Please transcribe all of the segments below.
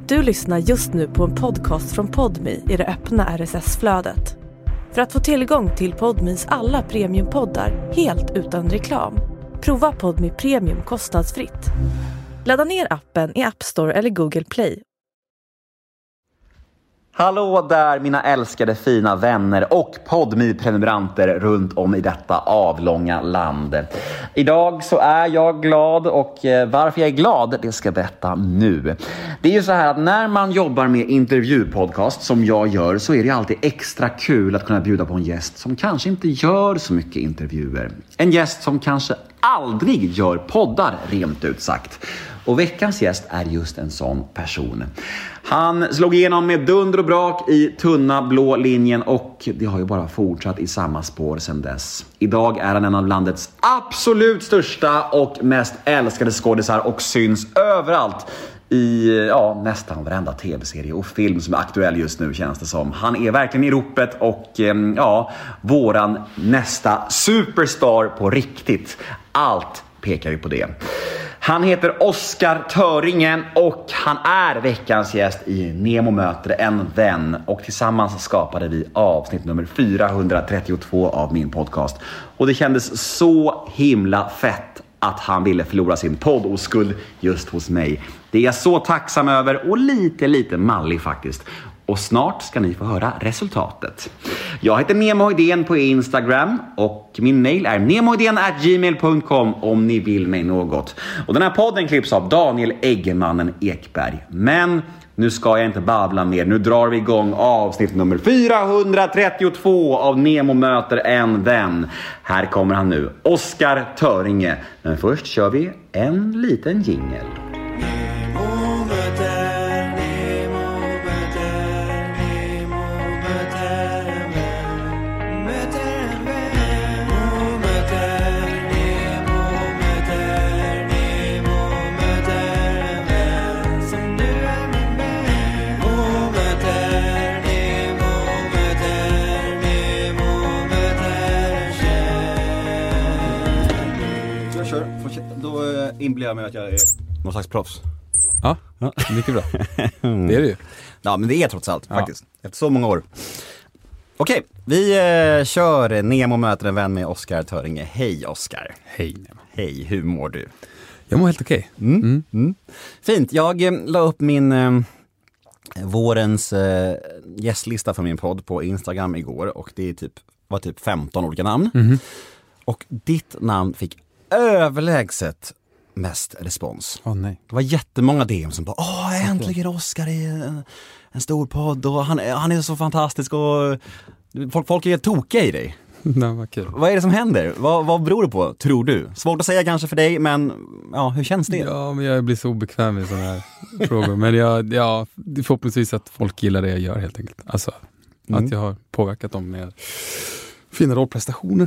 Du lyssnar just nu på en podcast från Podme i det öppna RSS-flödet. För att få tillgång till Podmes alla premiumpoddar helt utan reklam, prova Podme Premium kostnadsfritt. Ladda ner appen i App Store eller Google Play. Hallå där mina älskade fina vänner och Podme-prenumeranter runt om i detta avlånga land. Idag så är jag glad och varför jag är glad, det ska jag berätta nu. Det är ju så här att när man jobbar med intervjupodcast som jag gör så är det alltid extra kul att kunna bjuda på en gäst som kanske inte gör så mycket intervjuer. En gäst som kanske aldrig gör poddar, rent ut sagt. Och veckans gäst är just en sån person. Han slog igenom med dunder och brak i tunna blå linjen och det har ju bara fortsatt i samma spår sedan dess. Idag är han en av landets absolut största och mest älskade skådisar och syns överallt i nästan varenda tv-serie och film som är aktuell just nu, känns det som. Han är verkligen i ropet och våran nästa superstar på riktigt. Allt pekar ju på det. Han heter Oscar Töringe och han är veckans gäst i Nemo möter en vän. Och tillsammans skapade vi avsnitt nummer 432 av min podcast. Och det kändes så himla fett att han ville förlora sin poddoskuld just hos mig. Det är jag så tacksam över och lite mallig faktiskt. Och snart ska ni få höra resultatet. Jag heter Nemo Hedén på Instagram och min mail är nemohedén@gmail.com om ni vill mig något. Och den här podden klipps av Daniel Eggemannen Ekberg. Men nu ska jag inte babbla mer. Nu drar vi igång avsnitt nummer 432 av Nemo möter en vän. Här kommer han nu, Oscar Töringe. Men först kör vi en liten jingle. Inbillar jag mig att jag är någon slags proffs. Ja, mycket bra. Det är det ju. Ja, men det är trots allt faktiskt. Efter så många år. Okej, vi kör Nemo möter en vän med Oscar Töringe. Hej Oscar. Hej Nemo. Hej, hur mår du? Jag mår helt okej. Fint, jag la upp min vårens gästlista för min podd på Instagram igår. Och det är var typ 15 olika namn. Och ditt namn fick överlägset mest respons. Nej. Det var jättemånga DM som bara äntligen Oscar i en stor podd och han är så fantastisk och folk är tokiga i dig. Nej, vad kul. Vad är det som händer? Vad beror det på, tror du? Svårt att säga kanske för dig, men hur känns det? Ja, men jag blir så obekväm med sådana här frågor. Men det är förhoppningsvis att folk gillar det jag gör helt enkelt. Alltså, att jag har påverkat dem med fina rollprestationer.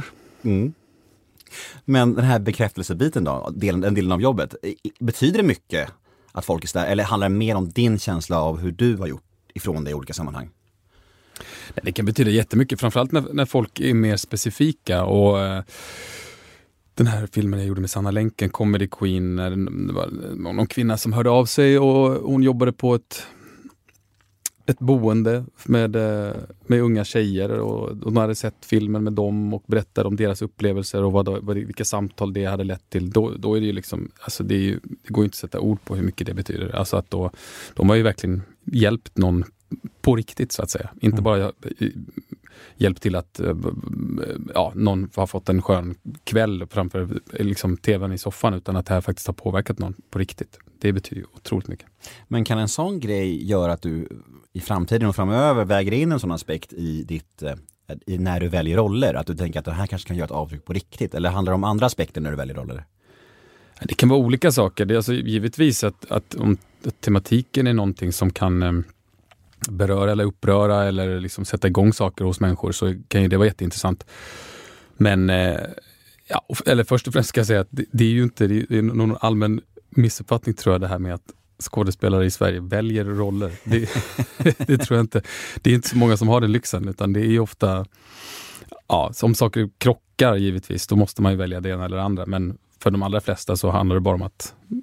Men den här bekräftelsebiten då, den delen av jobbet, betyder det mycket att folk är där, eller handlar det mer om din känsla av hur du har gjort ifrån dig i olika sammanhang? Det kan betyda jättemycket, framförallt när folk är mer specifika. Och den här filmen jag gjorde med Sanna Länken, Comedy Queen, det var någon kvinna som hörde av sig och hon jobbade på ett boende med unga tjejer och de hade sett filmen med dem och berättade om deras upplevelser och vilka samtal det hade lett till. Då är det ju liksom, alltså det går inte att sätta ord på hur mycket det betyder. Alltså att de har ju verkligen hjälpt någon på riktigt så att säga. Inte bara hjälpt till att någon har fått en skön kväll framför liksom tvn i soffan, utan att det här faktiskt har påverkat någon på riktigt. Det betyder ju otroligt mycket. Men kan en sån grej göra att du i framtiden och framöver väger in en sån aspekt i ditt när du väljer roller? Att du tänker att det här kanske kan göra ett avtryck på riktigt? Eller handlar det om andra aspekter när du väljer roller? Det kan vara olika saker. Det är alltså givetvis att om tematiken är någonting som kan beröra eller uppröra eller liksom sätta igång saker hos människor, så kan ju det vara jätteintressant. Men eller först och främst ska jag säga att det är ju inte, det är någon allmän missuppfattning tror jag, det här med att skådespelare i Sverige väljer roller. Det tror jag inte. Det är inte så många som har den lyxen, utan det är ju ofta som saker krockar givetvis, då måste man ju välja det ena eller andra, men för de allra flesta så handlar det bara om att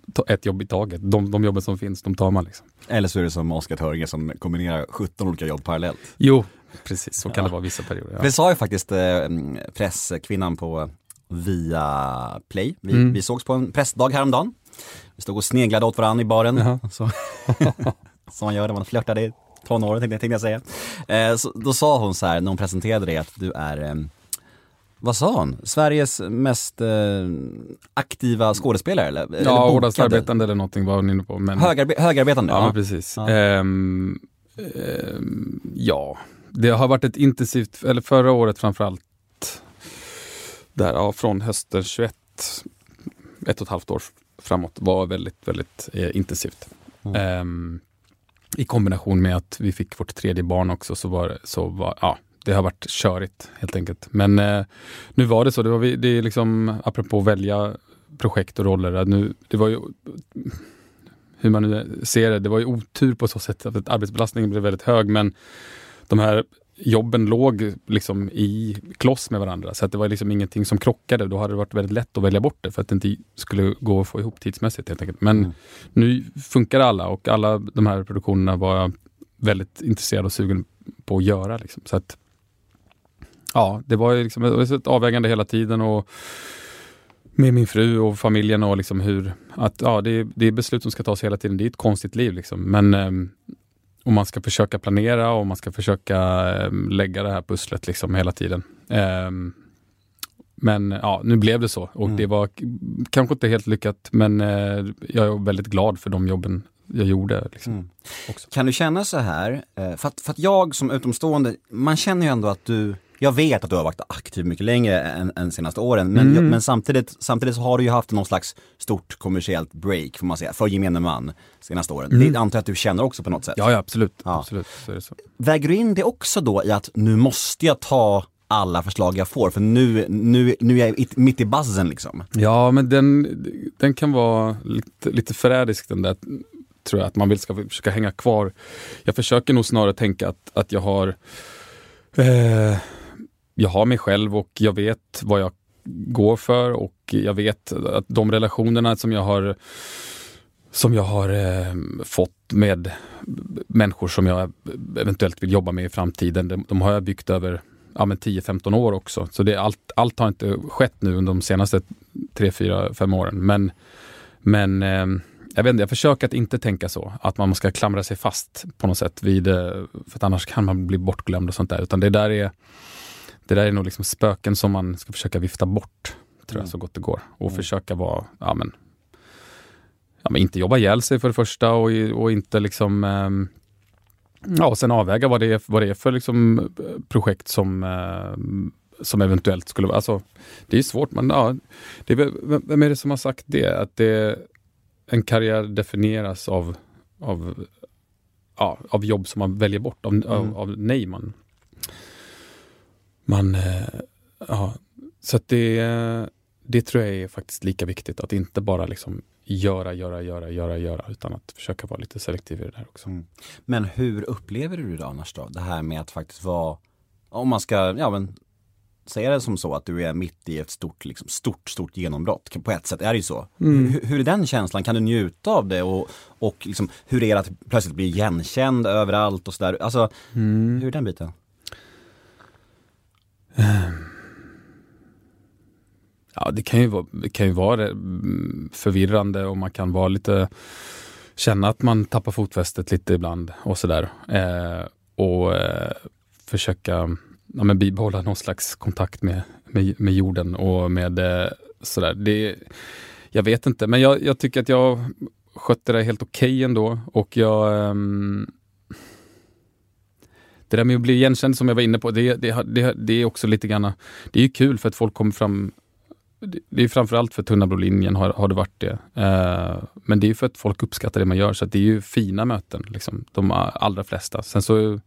ett jobb i taget. De jobben som finns, de tar man liksom. Eller så är det som Oskar Törge som kombinerar 17 olika jobb parallellt. Jo, precis. Så kan det vara vissa perioder. Ja. Det sa ju faktiskt presskvinnan på Via Play. Vi sågs på en pressdag häromdagen. Vi stod och sneglade åt varandra i baren. Så, som man gör när man flörtade i tonåren, tänkte jag säga. Så, då sa hon så här, när hon presenterade det, att du är... vad sa hon? Sveriges mest aktiva skådespelare? Eller hårdast arbetande eller någonting var hon inne på. Men... Högarbetande? Ja, men precis. Ja. Det har varit ett intensivt, eller förra året framförallt, där, från hösten 21, 1,5 år framåt, var väldigt, väldigt intensivt. I kombination med att vi fick vårt 3:e barn också, så var det har varit körigt helt enkelt. Men nu var det så. Det är liksom, apropå välja projekt och roller. Det var ju, hur man nu ser det var ju otur på så sätt att arbetsbelastningen blev väldigt hög. Men de här jobben låg liksom i kloss med varandra. Så att det var liksom ingenting som krockade. Då hade det varit väldigt lätt att välja bort det för att det inte skulle gå att få ihop tidsmässigt helt enkelt. Men nu funkar alla, och alla de här produktionerna var jag väldigt intresserad och sugen på att göra. Liksom. Så att det var ju liksom ett avvägande hela tiden, och med min fru och familjen, och liksom det är beslut som ska tas hela tiden. Det är ett konstigt liv liksom. Men och man ska försöka planera, och man ska försöka lägga det här pusslet liksom hela tiden. Men nu blev det så, och det var kanske inte helt lyckat, men jag är väldigt glad för de jobben jag gjorde liksom, också. Kan du känna så här, för att jag som utomstående, man känner ju ändå att jag vet att du har varit aktiv mycket längre än senaste åren, men samtidigt så har du ju haft någon slags stort kommersiellt break, får man säga, för gemene man senaste åren. Det antar jag att du känner också på något sätt. Ja, absolut. Absolut, så är det så. Väger du in det också då i att nu måste jag ta alla förslag jag får, för nu är jag mitt i buzzen liksom? Ja, men den kan vara lite förrädisk, den där, tror jag, att man ska försöka hänga kvar. Jag försöker nog snarare tänka att jag har mig själv, och jag vet vad jag går för, och jag vet att de relationerna som jag har fått med människor som jag eventuellt vill jobba med i framtiden, de har jag byggt över 10-15 år också. Så allt har inte skett nu under de senaste 3-4-5 åren. Men jag vet inte, jag försöker att inte tänka så. Att man ska klamra sig fast på något sätt för att annars kan man bli bortglömd och sånt där. Utan det där är nog liksom spöken som man ska försöka vifta bort, tror jag, så gott det går. Och försöka vara, men inte jobba ihjäl sig för det första, och inte liksom och sen avväga vad det är för liksom projekt som eventuellt skulle vara. Alltså, det är svårt, men vem är det som har sagt det? Att en karriär definieras av jobb som man väljer bort, av nej så att det tror jag är faktiskt lika viktigt, att inte bara liksom göra, utan att försöka vara lite selektiv i det där också. Men hur upplever du det annars då? Det här med att faktiskt vara, om man ska säga det som så, att du är mitt i ett stort genombrott. På ett sätt är det ju så. Hur är den känslan? Kan du njuta av det? Och liksom, hur är det att plötsligt bli igenkänd överallt och sådär? Alltså, hur är den biten? Ja, det kan ju vara förvirrande, och man kan vara lite, känna att man tappar fotfästet lite ibland och sådär. Och försöka bibehålla någon slags kontakt med jorden och med sådär. Jag vet inte, men jag tycker att jag skötte det helt okej ändå, och det där med att bli igenkänd, som jag var inne på, det är också lite grann, det är ju kul för att folk kommer fram. Det är framförallt för Tunna blå linjen har det varit det. Men det är för att folk uppskattar det man gör, så att det är ju fina möten liksom, de allra flesta. Sen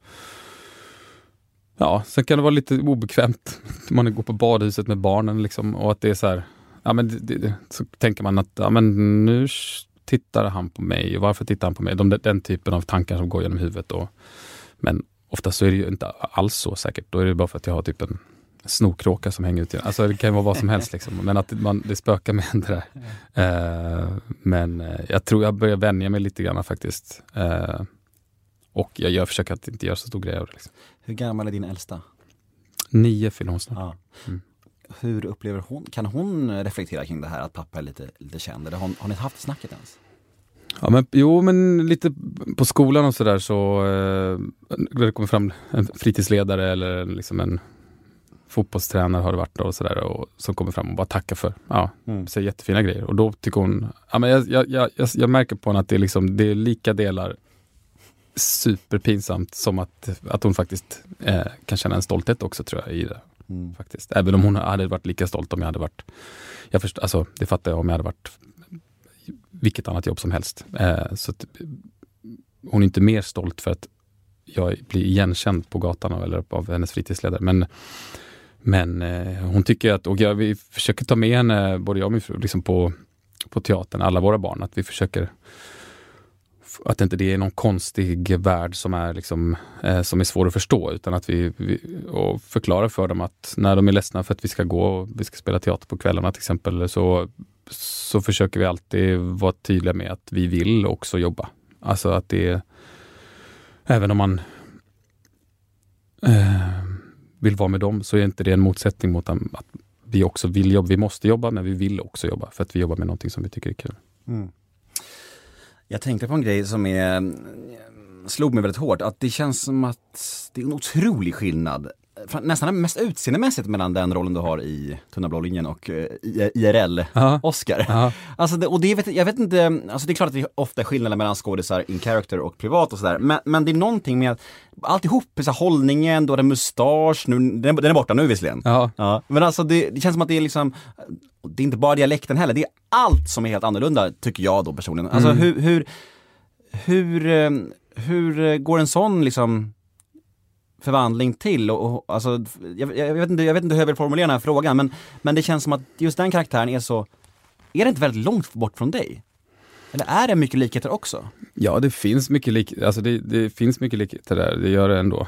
kan det vara lite obekvämt man går på badhuset med barnen liksom, och att det är så här, så tänker man att nu tittar han på mig, och varför tittar han på mig? Den typen av tankar som går genom huvudet. Men ofta så är det ju inte alls så säkert. Då är det bara för att jag har typ snorkråka som hänger ut. Alltså det kan ju vara vad som helst liksom. Men att det spökar med det där. Men jag tror jag börjar vänja mig lite grann faktiskt. Och jag försöker att inte göra så stor grej av det. Liksom. Hur gammal är din äldsta? 9 fyller hon snart. Ja. Hur upplever hon, kan hon reflektera kring det här att pappa är lite känd? Eller har ni haft snacket ens? Ja, men lite på skolan och sådär så det kommer fram en fritidsledare eller liksom en fotbollstränare har det varit och sådär och som kommer fram och bara tackar för säger jättefina grejer och då tycker hon men jag märker på henne att det är lika delar superpinsamt som att hon faktiskt kan känna en stolthet också tror jag i det. Faktiskt. Även om hon hade varit lika stolt om jag hade varit det fattar jag om jag hade varit vilket annat jobb som helst. Så att hon är inte mer stolt för att jag blir igenkänd på gatan eller av hennes fritidsledare. Men hon tycker att, och vi försöker ta med henne, både jag och min fru, liksom på teatern, alla våra barn, att vi försöker att inte det är någon konstig värld som är liksom, som är svår att förstå, utan att vi och förklarar för dem att när de är ledsna för att vi ska spela teater på kvällarna till exempel, så försöker vi alltid vara tydliga med att vi vill också jobba. Alltså att det, även om man vill vara med dem, så är inte det en motsättning mot att vi också vill jobba. Vi måste jobba, men vi vill också jobba för att vi jobbar med någonting som vi tycker är kul. Jag tänkte på en grej som slog mig väldigt hårt, att det känns som att det är en otrolig skillnad, nästan mest utseendemässigt, mellan den rollen du har i Tunna blå linjen och IRL Oscar. Alltså och jag vet inte, alltså det är klart att det är ofta skillnader mellan skådisar in character och privat och sådär, men det är någonting med alltihop, så hållningen, då är det mustasch, nu den är borta nu visserligen. Ja. Men alltså det känns som att det är liksom, det är inte bara dialekten heller, det är allt som är helt annorlunda, tycker jag då personligen. Alltså hur går en sån liksom förvandling till? Och alltså, jag vet inte hur jag vill formulera den här frågan, men det känns som att just den karaktären är det inte väldigt långt bort från dig? Eller är det mycket likheter också? Ja, det finns mycket det finns mycket likheter där, det gör det ändå.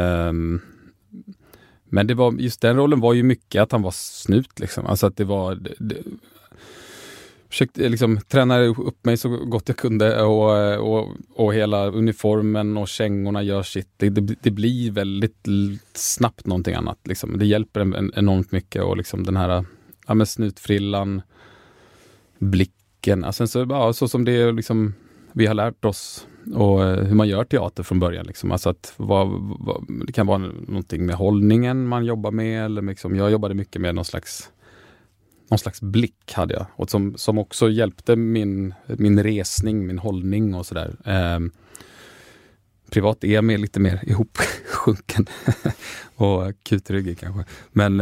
Men det var, just den rollen var ju mycket att han var snut liksom. Alltså att det var försökte liksom träna upp mig så gott jag kunde och hela uniformen och kängorna gör sitt. Det blir väldigt snabbt någonting annat liksom. Det hjälper enormt mycket, och liksom den här med snutfrillan, blicken, alltså så som det liksom vi har lärt oss, och hur man gör teater från början liksom. Alltså att det kan vara någonting med hållningen man jobbar med, eller liksom, jag jobbade mycket med någon slags blick hade jag, och som också hjälpte min resning, min hållning och sådär. Privat är jag lite mer ihopsjunken och kutryggig kanske. Men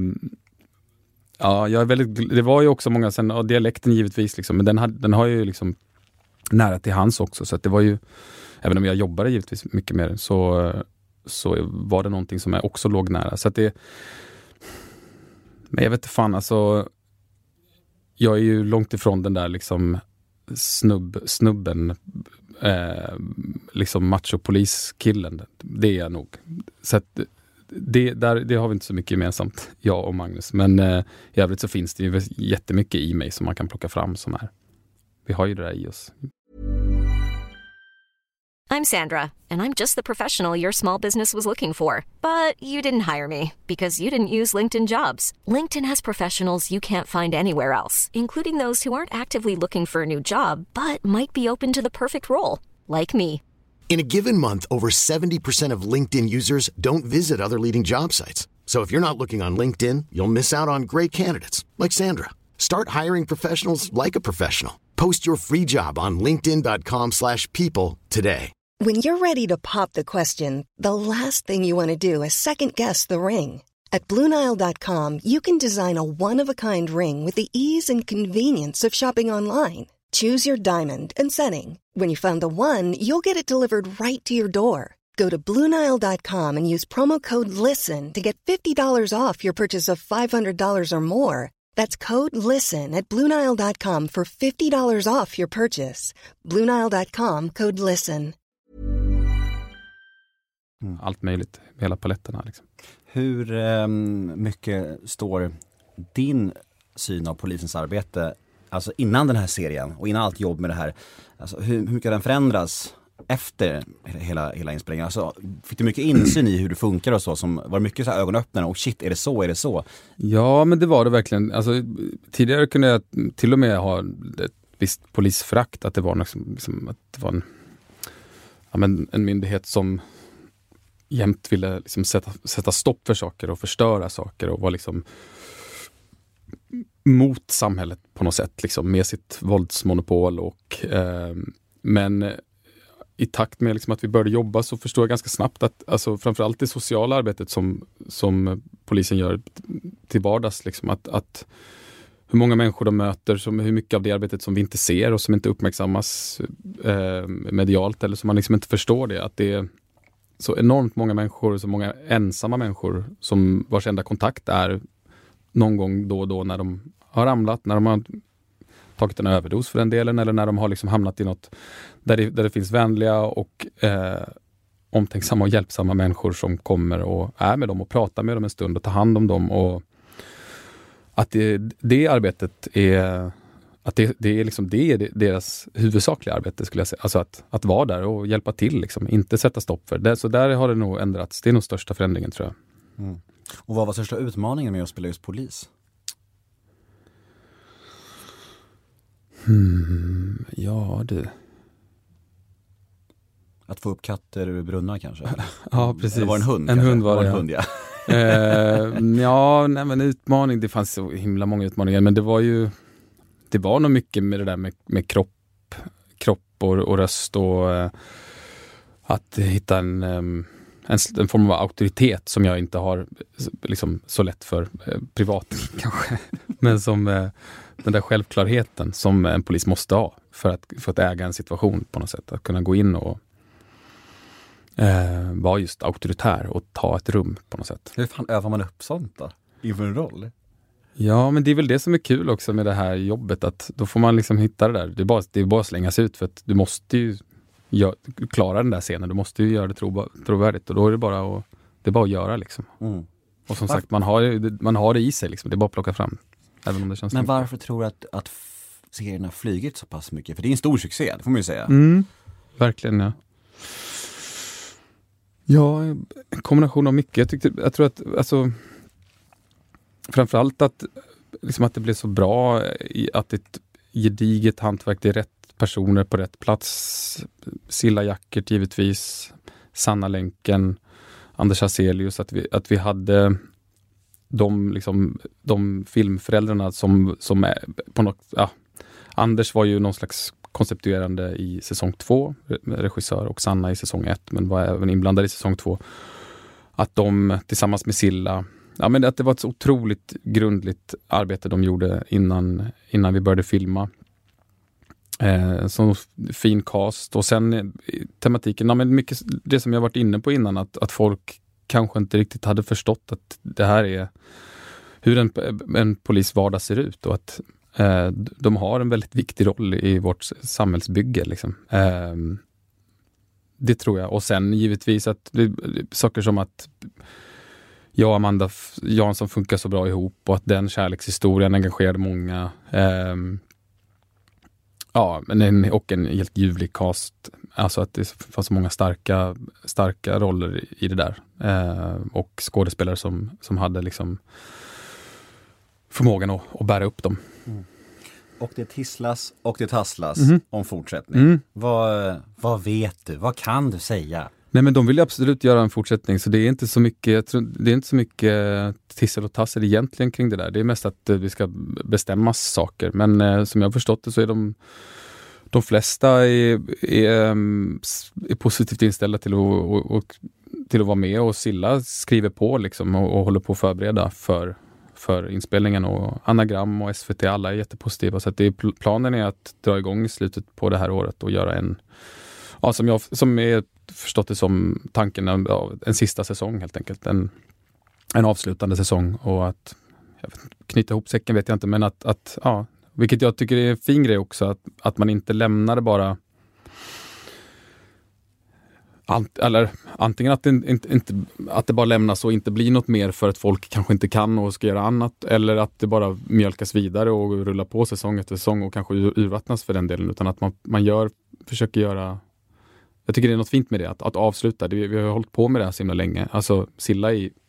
jag är väldigt, det var ju också många sen, och dialekten givetvis liksom, men den har ju liksom nära till hans också, så att det var ju, även om jag jobbade givetvis mycket mer, så var det någonting som jag också låg nära, så att det, men jag vet inte fan, alltså jag är ju långt ifrån den där liksom snubben liksom machopoliskillen, det är jag nog, så att det har vi inte så mycket gemensamt, jag och Magnus, men i övrigt så finns det ju jättemycket i mig som man kan plocka fram, som är, vi har ju det där i oss. I'm Sandra, and I'm just the professional your small business was looking for. But you didn't hire me because you didn't use LinkedIn Jobs. LinkedIn has professionals you can't find anywhere else, including those who aren't actively looking for a new job, but might be open to the perfect role, like me. In a given month, over 70% of LinkedIn users don't visit other leading job sites. So if you're not looking on LinkedIn, you'll miss out on great candidates, like Sandra. Start hiring professionals like a professional. Post your free job on linkedin.com/people today. When you're ready to pop the question, the last thing you want to do is second-guess the ring. At BlueNile.com, you can design a one-of-a-kind ring with the ease and convenience of shopping online. Choose your diamond and setting. When you find the one, you'll get it delivered right to your door. Go to BlueNile.com and use promo code LISTEN to get $50 off your purchase of $500 or more. That's code LISTEN at BlueNile.com for $50 off your purchase. BlueNile.com, code LISTEN. allt möjligt, hela paletterna liksom. Hur mycket står din syn av polisens arbete, alltså innan den här serien och innan allt jobb med det här, alltså hur mycket den förändras efter hela inspelningen? Alltså, fick du mycket insyn i hur det funkar och så? Som var mycket så här ögonöppnare och shit, är det så? Ja, men det var det verkligen. Alltså, tidigare kunde jag till och med ha ett visst polisfrakt, att det var liksom, att det var en myndighet som jämt ville liksom sätta stopp för saker och förstöra saker och var liksom mot samhället på något sätt liksom, med sitt våldsmonopol men i takt med liksom att vi började jobba så förstod jag ganska snabbt att alltså, framförallt det sociala arbetet som polisen gör till vardags liksom, att hur många människor de möter, hur mycket av det arbetet som vi inte ser och som inte uppmärksammas medialt eller som man liksom inte förstår det, att det är så enormt många människor, så många ensamma människor som vars enda kontakt är någon gång då och då när de har ramlat, när de har tagit en överdos för den delen eller när de har liksom hamnat i något där det finns vänliga och omtänksamma och hjälpsamma människor som kommer och är med dem och pratar med dem en stund och tar hand om dem, och att det arbetet är att det är liksom det är deras huvudsakliga arbete, skulle jag säga. Alltså att vara där och hjälpa till liksom, inte sätta stopp för det. Så där har det nog ändrats. Det är nog största förändringen, tror jag. Mm. Och vad var största utmaningen med att spela just polis? Ja, du. Att få upp katter ur brunnar kanske? Ja, precis. Eller var det en hund? En hund var det, en hund, ja. Ja, nej, men utmaning. Det fanns så himla många utmaningar. Men det var nog mycket med det där med kropp och röst och att hitta en form av auktoritet som jag inte har liksom så lätt för privat kanske. Men som den där självklarheten som en polis måste ha för att äga en situation på något sätt. Att kunna gå in och vara just auktoritär och ta ett rum på något sätt. Hur fan övar man upp sånt då? Inför en roll? Ja, men det är väl det som är kul också med det här jobbet, att då får man liksom hitta det där. Det är bara att slängas ut, för att du måste ju klara den där scenen. Du måste ju göra det trovärdigt, och då är det bara att göra liksom. Mm. Och som sagt, man har det i sig liksom. Det är bara att plocka fram. Även om det känns. Men varför tror du att serien har flygit så pass mycket? För det är en stor succé, det får man ju säga. Verkligen, ja. Ja, en kombination av mycket. Jag tror att alltså, framförallt att det blev så bra, att ett gediget hantverk, det är rätt personer på rätt plats. Silla Jackert givetvis, Sanna Länken, Anders Hazelius, att vi hade de filmföräldrarna som är på något, ja, Anders var ju någon slags konceptuerande i säsong 2, regissör, och Sanna i säsong 1, men var även inblandad i säsong 2. Att de tillsammans med Silla, ja, men att det var ett så otroligt grundligt arbete de gjorde innan vi började filma. Så fin cast, och sen tematiken, ja, men mycket det som jag varit inne på innan, att folk kanske inte riktigt hade förstått att det här är hur en polis vardag ser ut, och att de har en väldigt viktig roll i vårt samhällsbygge liksom. Det tror jag. Och sen givetvis att saker som att jag och Amanda Jansson funkar så bra ihop, och att den kärlekshistorien engagerade många. Ja, men och en helt ljuvlig cast. Alltså att det fanns så många starka roller i det där. Och skådespelare som hade liksom förmågan att bära upp dem. Mm. Och det tisslas och det tasslas om fortsättning. Vad vet du? Vad kan du säga? Nej, men de vill absolut göra en fortsättning, så det är inte så mycket, det är inte så mycket tissel och tassel egentligen kring det där. Det är mest att vi ska bestämma saker. Men som jag har förstått det så är de flesta är positivt inställda till att vara med, och Silla skriver på liksom och håller på att förbereda för inspelningen, och Anagram och SVT, alla är jättepositiva, så att planen är att dra igång i slutet på det här året och göra en, ja, som är förstått det som tanken, en sista säsong helt enkelt, en avslutande säsong, och att knyta ihop säcken vet jag inte, men att ja, vilket jag tycker är en fin grej också, att man inte lämnar det bara, eller antingen att att det bara lämnas och inte blir något mer för att folk kanske inte kan och ska göra annat, eller att det bara mjölkas vidare och rullar på säsong efter säsong och kanske urvattnas för den delen, utan att man försöker göra. Jag tycker det är något fint med det, att avsluta. Vi har hållit på med det här så himla länge. Alltså Silla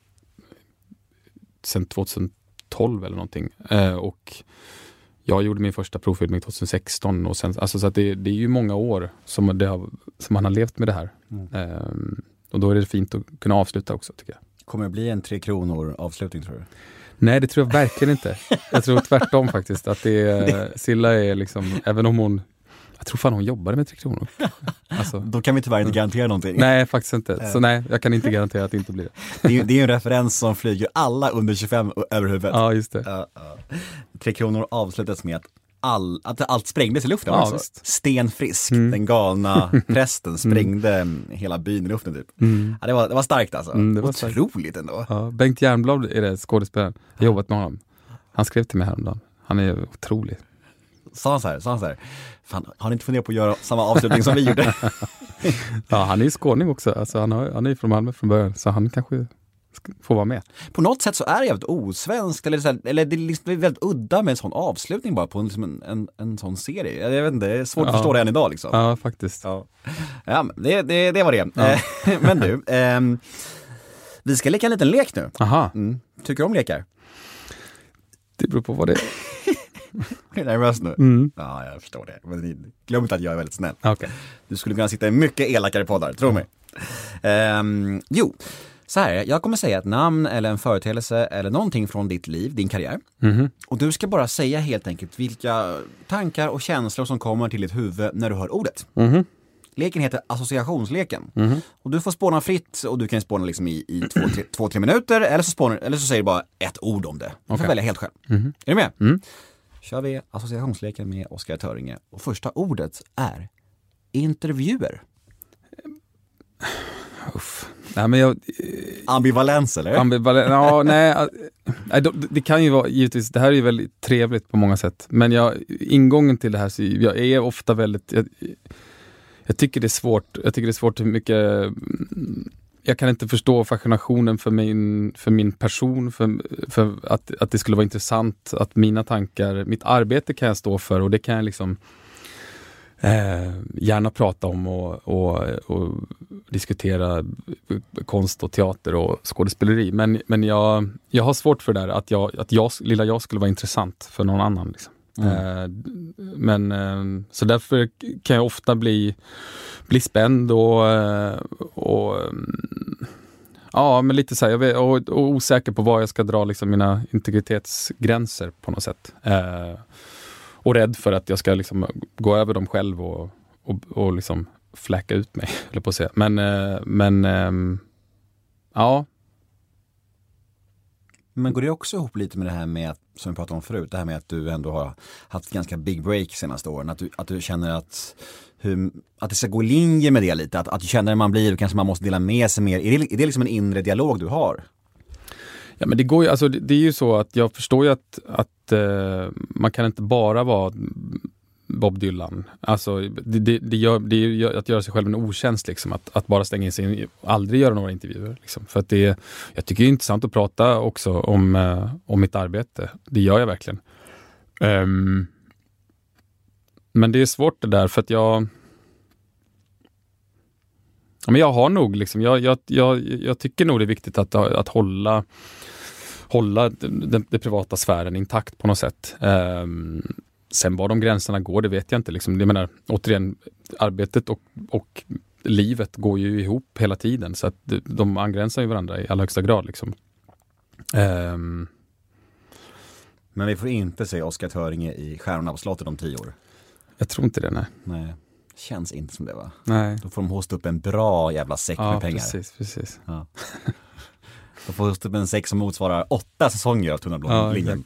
sen 2012 eller någonting. Och jag gjorde min första provfilmning 2016 och sen, alltså så att det är ju många år som man har levt med det här. Och då är det fint att kunna avsluta också, tycker jag. Kommer det bli en 3 kronor avslutning, tror du? Nej, det tror jag verkligen inte. Jag tror tvärtom faktiskt. Att Silla är liksom, även om hon, jag tror fan hon jobbade med 3 kronor. Alltså, då kan vi tyvärr inte garantera någonting. Nej, faktiskt inte. Så nej, jag kan inte garantera att det inte blir det. Det är ju en referens som flyger alla under 25 över huvudet. Ja, just det. 3 kronor avslutas med att allt sprängdes i luften. Ja, också. Stenfrisk, den galna prästen sprängde hela byn i luften typ. Ja, det var starkt alltså. Det var otroligt ändå. Ja, Bengt Jernblad är det, skådespelaren. Jag har jobbat med honom. Han skrev till mig häromdagen. Han är otrolig. Sa han så här, fan, har ni inte funderat på att göra samma avslutning som vi gjorde? Ja, han är ju skåning också. Alltså, han är från Malmö från början, så han kanske får vara med. På något sätt så är det jävligt osvenskt, eller det är liksom väldigt udda med en sån avslutning bara på en sån serie. Jag vet inte, det är svårt att förstå det än idag liksom. Ja, faktiskt. Ja, det var det. Ja. Men du, vi ska leka en liten lek nu. Aha. Tycker du om lekar? Det beror på vad det är. Är du nervös nu? Ja, jag förstår det. Men glöm inte att jag är väldigt snäll. Okay. Du skulle kunna sitta i mycket elakare poddar, tro mig. Så här, jag kommer säga ett namn eller en företeelse eller någonting från ditt liv, din karriär. Och du ska bara säga helt enkelt vilka tankar och känslor som kommer till ditt huvud när du hör ordet. Leken heter associationsleken. Och du får spåna fritt och du kan spåna liksom i 2-3 minuter eller så säger du bara ett ord om det. Du får välja helt själv. Är du med? Kör vi associationsleken med Oskar Töringe. Och första ordet är intervjuer. Nej, men ambivalens eller? Ja, nej, det kan ju vara, givetvis, det här är ju väldigt trevligt på många sätt. Men ingången till det här, så jag är ofta väldigt, jag tycker det är svårt. Jag tycker det är svårt hur mycket, jag kan inte förstå fascinationen för min person, för att det skulle vara intressant, att mina tankar, mitt arbete kan jag stå för och det kan jag liksom gärna prata om och diskutera konst och teater och skådespeleri. Men jag har svårt för det där, att lilla jag skulle vara intressant för någon annan liksom. Så därför kan jag ofta bli spänd och men lite så här, och osäker på var jag ska dra liksom mina integritetsgränser på något sätt. Och rädd för att jag ska liksom gå över dem själv och liksom fläcka ut mig, eller på att säga. Men går det också ihop lite med det här med, som vi pratade om förut, det här med att du ändå har haft ganska big break senaste åren, att du känner att det ska gå i linje med det lite, att du känner när man blir, kanske man måste dela med sig mer. Är det liksom en inre dialog du har? Ja, men det går ju, alltså det är ju så att jag förstår ju att man kan inte bara vara Bob Dylan. Alltså det gör att göra sig själv en otjänst liksom, att bara stänga in sig och aldrig göra några intervjuer liksom. För att jag tycker det är intressant att prata också om mitt arbete. Det gör jag verkligen. Men det är svårt det där, för att men jag har nog liksom, jag tycker nog det är viktigt att hålla den privata sfären intakt på något sätt. Sen var de gränserna går, det vet jag inte. Liksom. Jag menar, återigen, arbetet och livet går ju ihop hela tiden. Så att de angränsar ju varandra i allra högsta grad. Liksom. Men vi får inte se Oskar Töringe i Stjärnorna på slottet om 10 år. Jag tror inte det, nej. Känns inte som det, va? Nej. Då får de hosta upp en bra jävla säck med pengar. Precis. Ja. Då får hosta upp en säck som motsvarar 8 säsonger av Tunna blå linjen.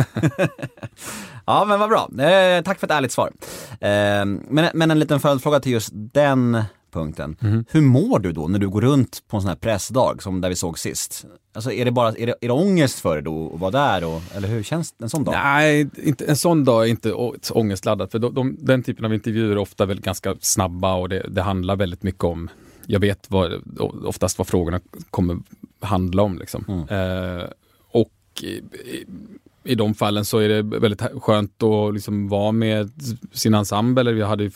Ja, men vad bra. Tack för ett ärligt svar. Men en liten följdfråga till just den punkten. Hur mår du då när du går runt på en sån här pressdag som där vi såg sist? Alltså är det ångest för dig då att vara där? Eller hur känns en sån dag? Nej, en sån dag är inte ångestladdad. För den typen av intervjuer är ofta väl ganska snabba och det handlar väldigt mycket om jag vet oftast vad frågorna kommer handla om. Liksom. Och i de fallen så är det väldigt skönt att liksom vara med sin ensemble. Vi hade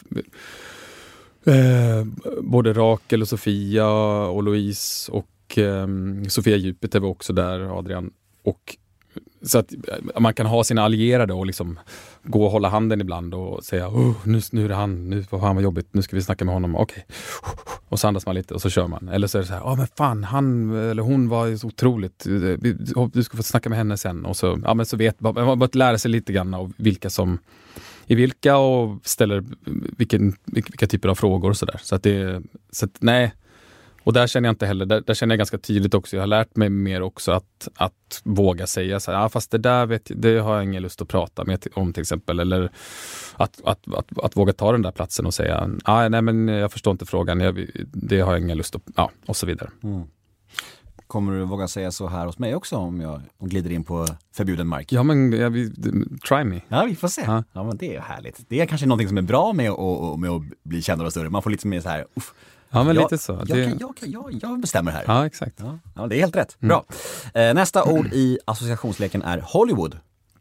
både Rakel och Sofia och Louise och Sofia Jupiter var också där, Adrian. Och så att man kan ha sina allierade och liksom gå och hålla handen ibland och säga nu är det han, nu var han vad jobbigt, nu ska vi snacka med honom, okej. Och så andas man lite och så kör man. Eller så är det så här, men fan, han eller hon var så otroligt, du ska få snacka med henne sen. Och så, men så vet man bara lära sig lite grann av vilka som i vilka och ställer vilka typer av frågor och sådär. Så att nej. Och där känner jag inte heller, där känner jag ganska tydligt också, jag har lärt mig mer också att våga säga så här, fast det där det har jag ingen lust att prata med om till exempel, eller att våga ta den där platsen och säga, nej men jag förstår inte frågan, det har jag ingen lust att, och så vidare. Kommer du våga säga så här hos mig också om jag glider in på förbjuden mark? Ja, men try me. Ja, vi får se. Ja, men det är härligt. Det är kanske någonting som är bra med att bli kändare och större. Man får lite mer så här, ja, men lite så. Jag bestämmer här. Ja, exakt. Ja, det är helt rätt. Bra. Nästa ord i associationsleken är Hollywood.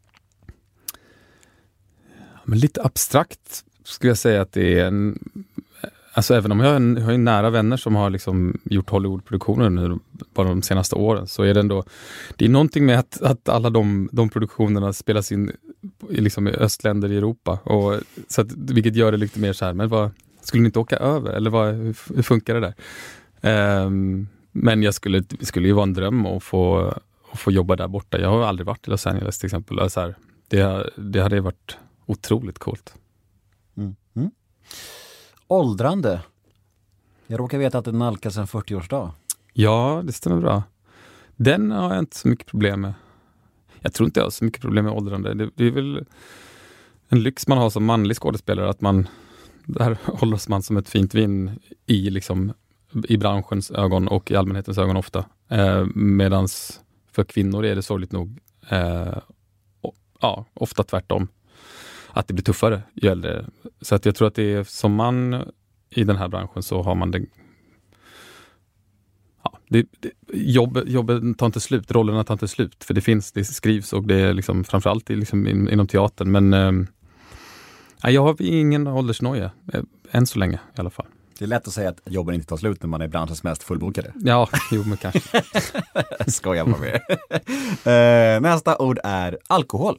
Men lite abstrakt skulle jag säga att det är alltså även om jag har nära vänner som har liksom gjort Hollywood-produktioner nu bara de senaste åren, så är det ändå, det är någonting med att alla de produktionerna spelas in liksom i östländer i Europa, och så att, vilket gör det lite mer så här, men skulle ni inte åka över? Eller hur funkar det där? Men det skulle ju vara en dröm att få jobba där borta. Jag har aldrig varit i Los Angeles till exempel. Alltså det hade varit otroligt coolt. Åldrande. Jag råkar veta att det nalkas en 40-årsdag. Ja, det stämmer bra. Den har jag inte så mycket problem med. Jag tror inte jag har så mycket problem med åldrande. Det är väl en lyx man har som manlig skådespelare, att där hålls man som ett fint vin i branschens ögon och i allmänhetens ögon ofta. Medans för kvinnor är det sorgligt nog ofta tvärtom. Att det blir tuffare ju äldre. Så att jag tror att det är som man i den här branschen, så har man det. Ja, jobbet tar inte slut, rollerna tar inte slut. För det skrivs och det är liksom, framförallt inom teatern. Men jag har ingen åldersnoja. Än så länge i alla fall. Det är lätt att säga att jobben inte tar slut när man är branschens mest fullbokade. Ja, men kanske. Skojar bara med. Nästa ord är alkohol.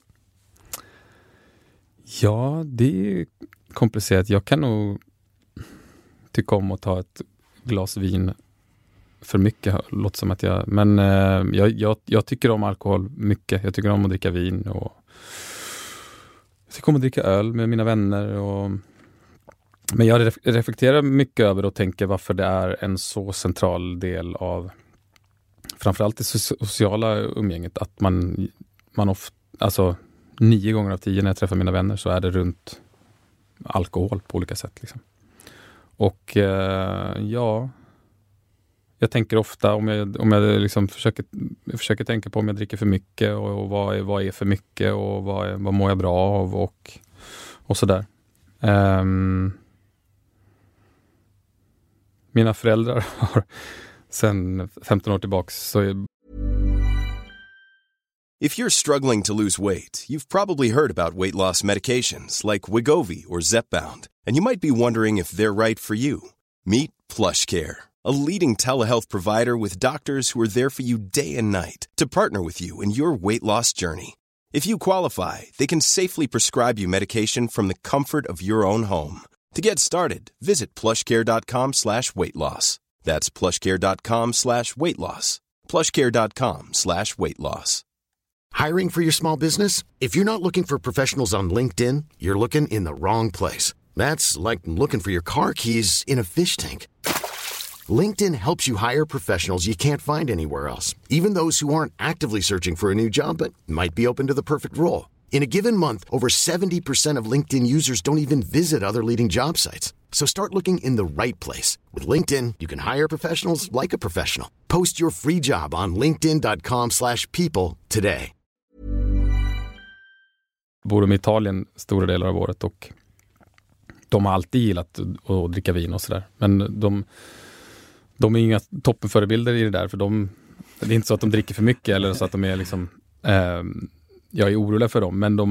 Ja, det är komplicerat. Jag kan nog tycka om att ta ett glas vin för mycket. Låter som att men jag tycker om alkohol mycket. Jag tycker om att dricka vin och jag tycker om att dricka öl med mina vänner. Men jag reflekterar mycket över och tänker varför det är en så central del av framförallt det sociala umgänget, att man ofta, alltså 9 gånger av 10 när jag träffar mina vänner så är det runt alkohol på olika sätt. Liksom. Och jag tänker ofta om jag liksom försöker tänka på om jag dricker för mycket och vad är för mycket och vad mår jag bra av och sådär. Mina föräldrar har sedan 15 år tillbaks så If you're struggling to lose weight, you've probably heard about weight loss medications like Wegovy or Zepbound, and you might be wondering if they're right for you. Meet PlushCare, a leading telehealth provider with doctors who are there for you day and night to partner with you in your weight loss journey. If you qualify, they can safely prescribe you medication from the comfort of your own home. To get started, visit plushcare.com/weightloss. That's plushcare.com/weightloss. plushcare.com/weightloss. Hiring for your small business? If you're not looking for professionals on LinkedIn, you're looking in the wrong place. That's like looking for your car keys in a fish tank. LinkedIn helps you hire professionals you can't find anywhere else, even those who aren't actively searching for a new job but might be open to the perfect role. In a given month, over 70% of LinkedIn users don't even visit other leading job sites. So start looking in the right place. With LinkedIn, you can hire professionals like a professional. Post your free job on linkedin.com/people today. Bor i Italien stora delar av året och de har alltid gillat att dricka vin och sådär. Men de är inga toppenförebilder i det där, för det är inte så att de dricker för mycket eller så att de är liksom jag är orolig för dem, men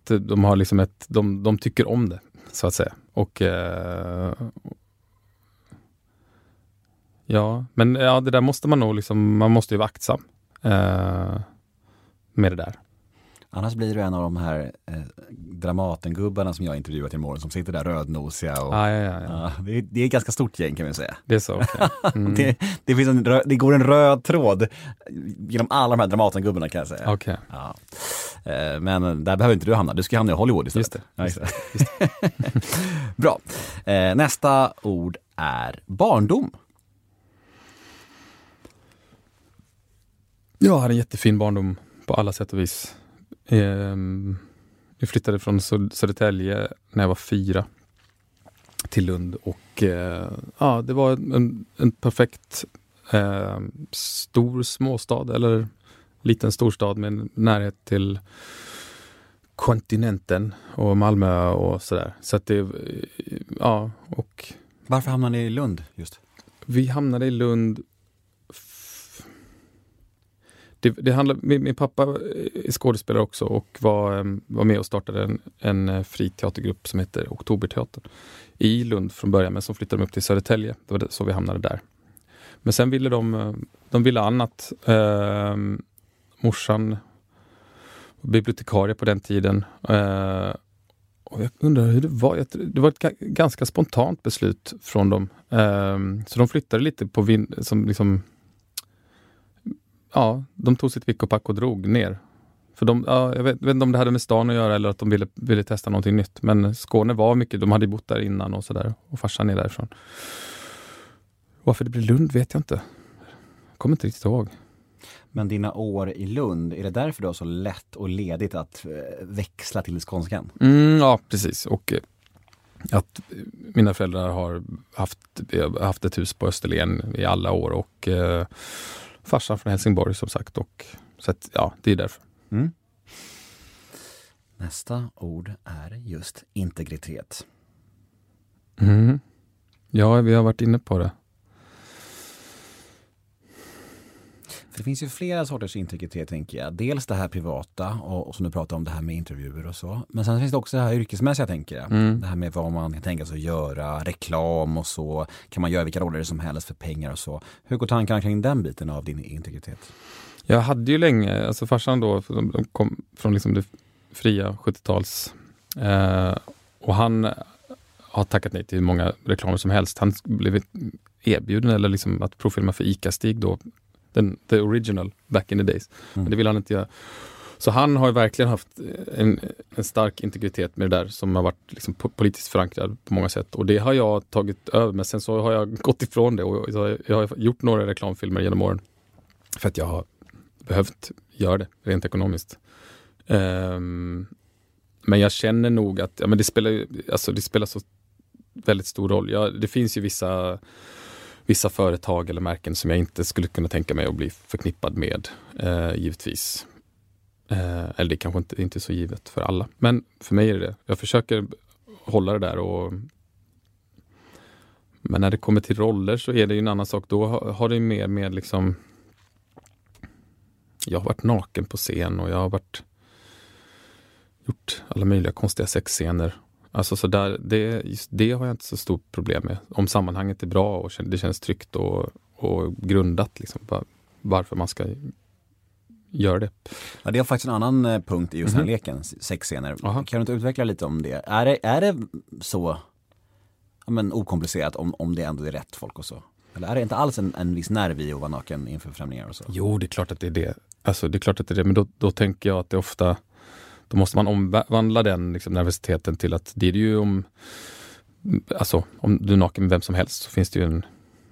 de tycker om det, så att säga. Och det där måste man nog liksom, man måste ju vara aktsam med det där. Annars blir du en av de här Dramatengubbarna som jag intervjuat i morgon, som sitter där rödnosiga. Och, ja. Det är ett ganska stort gäng, kan vi säga. Det är så, okay. Det går en röd tråd genom alla de här Dramatengubbarna, kan jag säga. Okay. Ja. Men där behöver inte du hamna. Du ska hamna i Hollywood istället. Just det. Bra. Nästa ord är barndom. Jag hade en jättefin barndom på alla sätt och vis. Jag flyttade från Södertälje när jag var 4 till Lund, och det var en perfekt stor småstad, eller liten storstad med en närhet till kontinenten och Malmö och sådär. Så att det, och... Varför hamnade ni i Lund just? Vi hamnade i Lund... Det handlar, min pappa är skådespelare också och var med och startade en fri teatergrupp som heter Oktoberteatern i Lund från början, men som flyttade upp till Södertälje. Det var så vi hamnade där. Men sen ville de ville annat. Morsan var bibliotekarie på den tiden. Och jag undrar hur det var. Det var ett ganska spontant beslut från dem. Så de flyttade lite på som liksom... Ja, de tog sitt vick och pack och drog ner. För jag vet inte om det hade med stan att göra eller att de ville testa någonting nytt. Men Skåne var mycket, de hade bott där innan och sådär. Och farsan är därifrån. Varför det blev Lund vet jag inte. Jag kommer inte riktigt ihåg. Men dina år i Lund, är det därför du har så lätt och ledigt att växla till skånskan? Ja, precis. Och att mina föräldrar har haft ett hus på Österlen i alla år och... farsan från Helsingborg, som sagt, och så att, det är därför. Mm. Nästa ord är just integritet. Mm. Ja, vi har varit inne på det. För det finns ju flera sorters integritet, tänker jag. Dels det här privata och som du pratar om, det här med intervjuer och så. Men sen finns det också det här yrkesmässiga, tänker jag. Det här med vad man kan tänka sig att göra, reklam och så. Kan man göra vilka roller som helst för pengar och så. Hur går tankarna kring den biten av din integritet? Jag hade ju länge, alltså farsan då, de kom från liksom det fria 70-tals. Och han har tackat nej till många reklamer som helst. Han blev erbjuden eller liksom att provfilma för ICA-Stig då. The original back in the days. Men det vill han inte göra. Så han har ju verkligen haft en stark integritet med det där som har varit liksom politiskt förankrad på många sätt. Och det har jag tagit över, men sen så har jag gått ifrån det och jag har gjort några reklamfilmer genom åren för att jag har behövt göra det rent ekonomiskt. Men jag känner nog att det spelar så väldigt stor roll. Det finns ju vissa företag eller märken som jag inte skulle kunna tänka mig att bli förknippad med, givetvis. Eller det kanske inte är så givet för alla. Men för mig är det. Jag försöker hålla det där. Men när det kommer till roller så är det ju en annan sak. Då har det mer med liksom... Jag har varit naken på scen och jag har gjort alla möjliga konstiga sexscener. Alltså så där, det har jag inte så stort problem med. Om sammanhanget är bra och det känns tryggt och grundat liksom, varför man ska göra det. Ja, det är faktiskt en annan punkt i just den här leken, sexscener. Aha. Kan du inte utveckla lite om det? Är det så okomplicerat om det ändå är rätt folk och så? Eller är det inte alls en viss nerv i att vara naken inför främlingar och så? Jo, det är klart att det är det. Alltså det är klart att det är det, men då tänker jag att det ofta... Då måste man omvandla den liksom, nervositeten till att det är ju om du är naken med vem som helst så finns det ju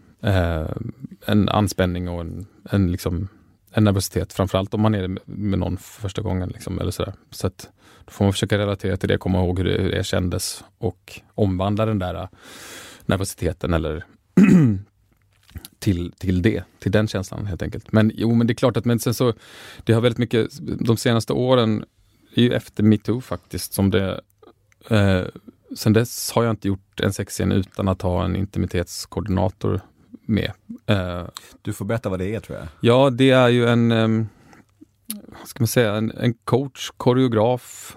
en anspänning och en nervositet. Framförallt om man är med någon för första gången. Liksom, eller sådär. Så att då får man försöka relatera till det, komma ihåg hur det kändes och omvandla den där nervositeten eller till den känslan helt enkelt. Men det är klart att sen så, det har väldigt mycket, de senaste åren är ju efter MeToo faktiskt som det sen dess har jag inte gjort en sexscen utan att ha en intimitetskoordinator med. Du får berätta vad det är, tror jag. Ja, det är ju en ska man säga, en coach, koreograf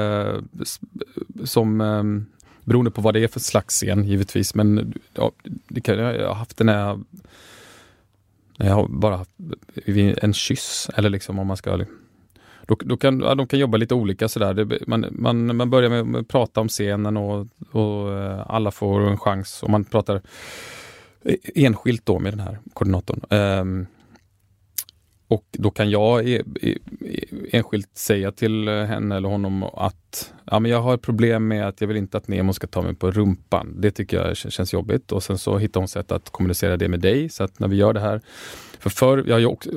som beroende på vad det är för slags scen givetvis, men ja, jag har haft den när jag har bara haft en kyss, eller liksom om man ska de kan jobba lite olika sådär. Man börjar med att prata om scenen och alla får en chans, och man pratar enskilt då med den här koordinatorn. Och då kan jag enskilt säga till henne eller honom att men jag har ett problem med att jag vill inte att Nemo ska ta mig på rumpan. Det tycker jag känns jobbigt. Och sen så hittar hon sätt att kommunicera det med dig. Så att när vi gör det här, det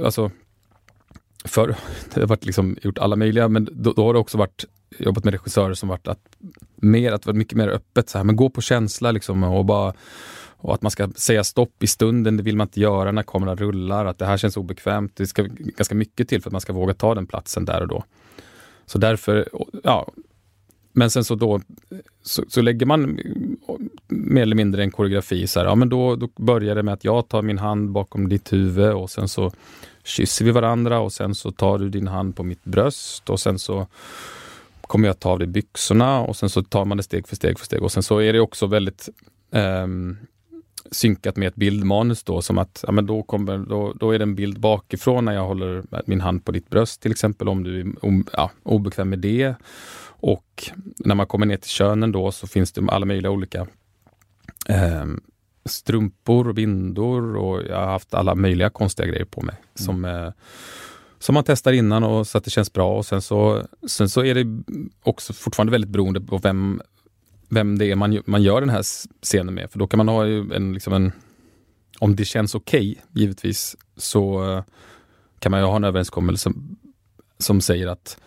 har varit liksom gjort alla möjliga, men då har det också varit jobbat med regissörer som varit att vara mycket mer öppet så här, men gå på känsla liksom, och att man ska säga stopp i stunden, det vill man inte göra när kameran rullar, att det här känns obekvämt. Det ska ganska mycket till för att man ska våga ta den platsen där och då. Så därför, men sen så då så lägger man mer eller mindre en koreografi så här, men då börjar det med att jag tar min hand bakom ditt huvud, och sen så kysser vi varandra, och sen så tar du din hand på mitt bröst, och sen så kommer jag ta av dig byxorna, och sen så tar man det steg för steg, och sen så är det också väldigt synkat med ett bildmanus då, som att då är det en bild bakifrån när jag håller min hand på ditt bröst till exempel, om du är obekväm med det. Och när man kommer ner till könen då, så finns det alla möjliga olika strumpor och bindor, och jag har haft alla möjliga konstiga grejer på mig som man testar innan, och så att det känns bra. Och sen så är det också fortfarande väldigt beroende på vem det är man gör den här scenen med. För då kan man ha ju om det känns okej, givetvis, så kan man ju ha en överenskommelse som säger att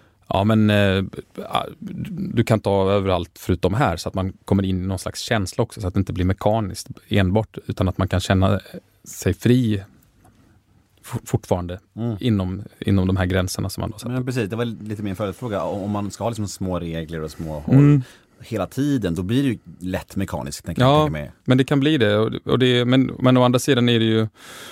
du kan ta överallt förutom här, så att man kommer in i någon slags känsla också, så att det inte blir mekaniskt enbart, utan att man kan känna sig fri fortfarande inom de här gränserna som man då sätter. Men precis, det var lite min följdfråga. Om man ska ha liksom små regler och små håll hela tiden, då blir det ju lätt mekaniskt. Ja, men det kan bli det. Men å andra sidan är det ju...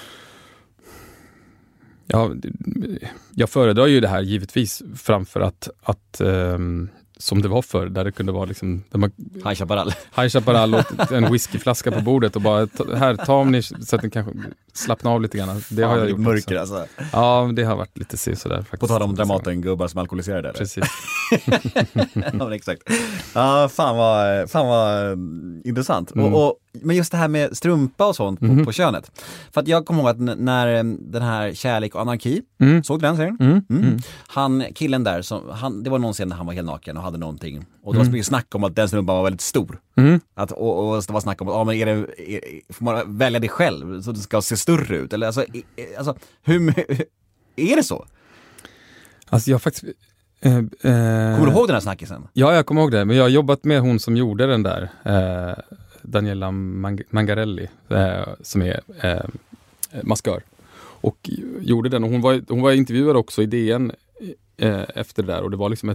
Ja, jag föredrar ju det här givetvis framför att som det var förr, där det kunde vara liksom High Chaparral och en whiskyflaska på bordet, och bara ta om ni, så att ni kanske slappnar av lite grann. Det har jag gjort mörker alltså. Ja, det har varit lite sådär faktiskt. På tal om Dramaten-gubbar som alkoholiserade eller? Precis. Ja, exakt. Ja, fan vad intressant. Men just det här med strumpa och sånt på könet. För att jag kommer ihåg att när den här Kärlek och anarki, såg den serien? Han, killen där, det var någon scen där han var helt naken och hade någonting. Och det var så mycket snack om att den strumpan var väldigt stor. Och det var snack om att men får man välja det själv så det ska se större ut? Eller alltså hur är det så? Alltså jag faktiskt... kommer du ihåg den här snackisen? Ja, jag kommer ihåg det. Men jag har jobbat med hon som gjorde den där... Daniela Mangarelli, som är maskör, och gjorde den, och hon var intervjuad också i DN efter det där, och det var liksom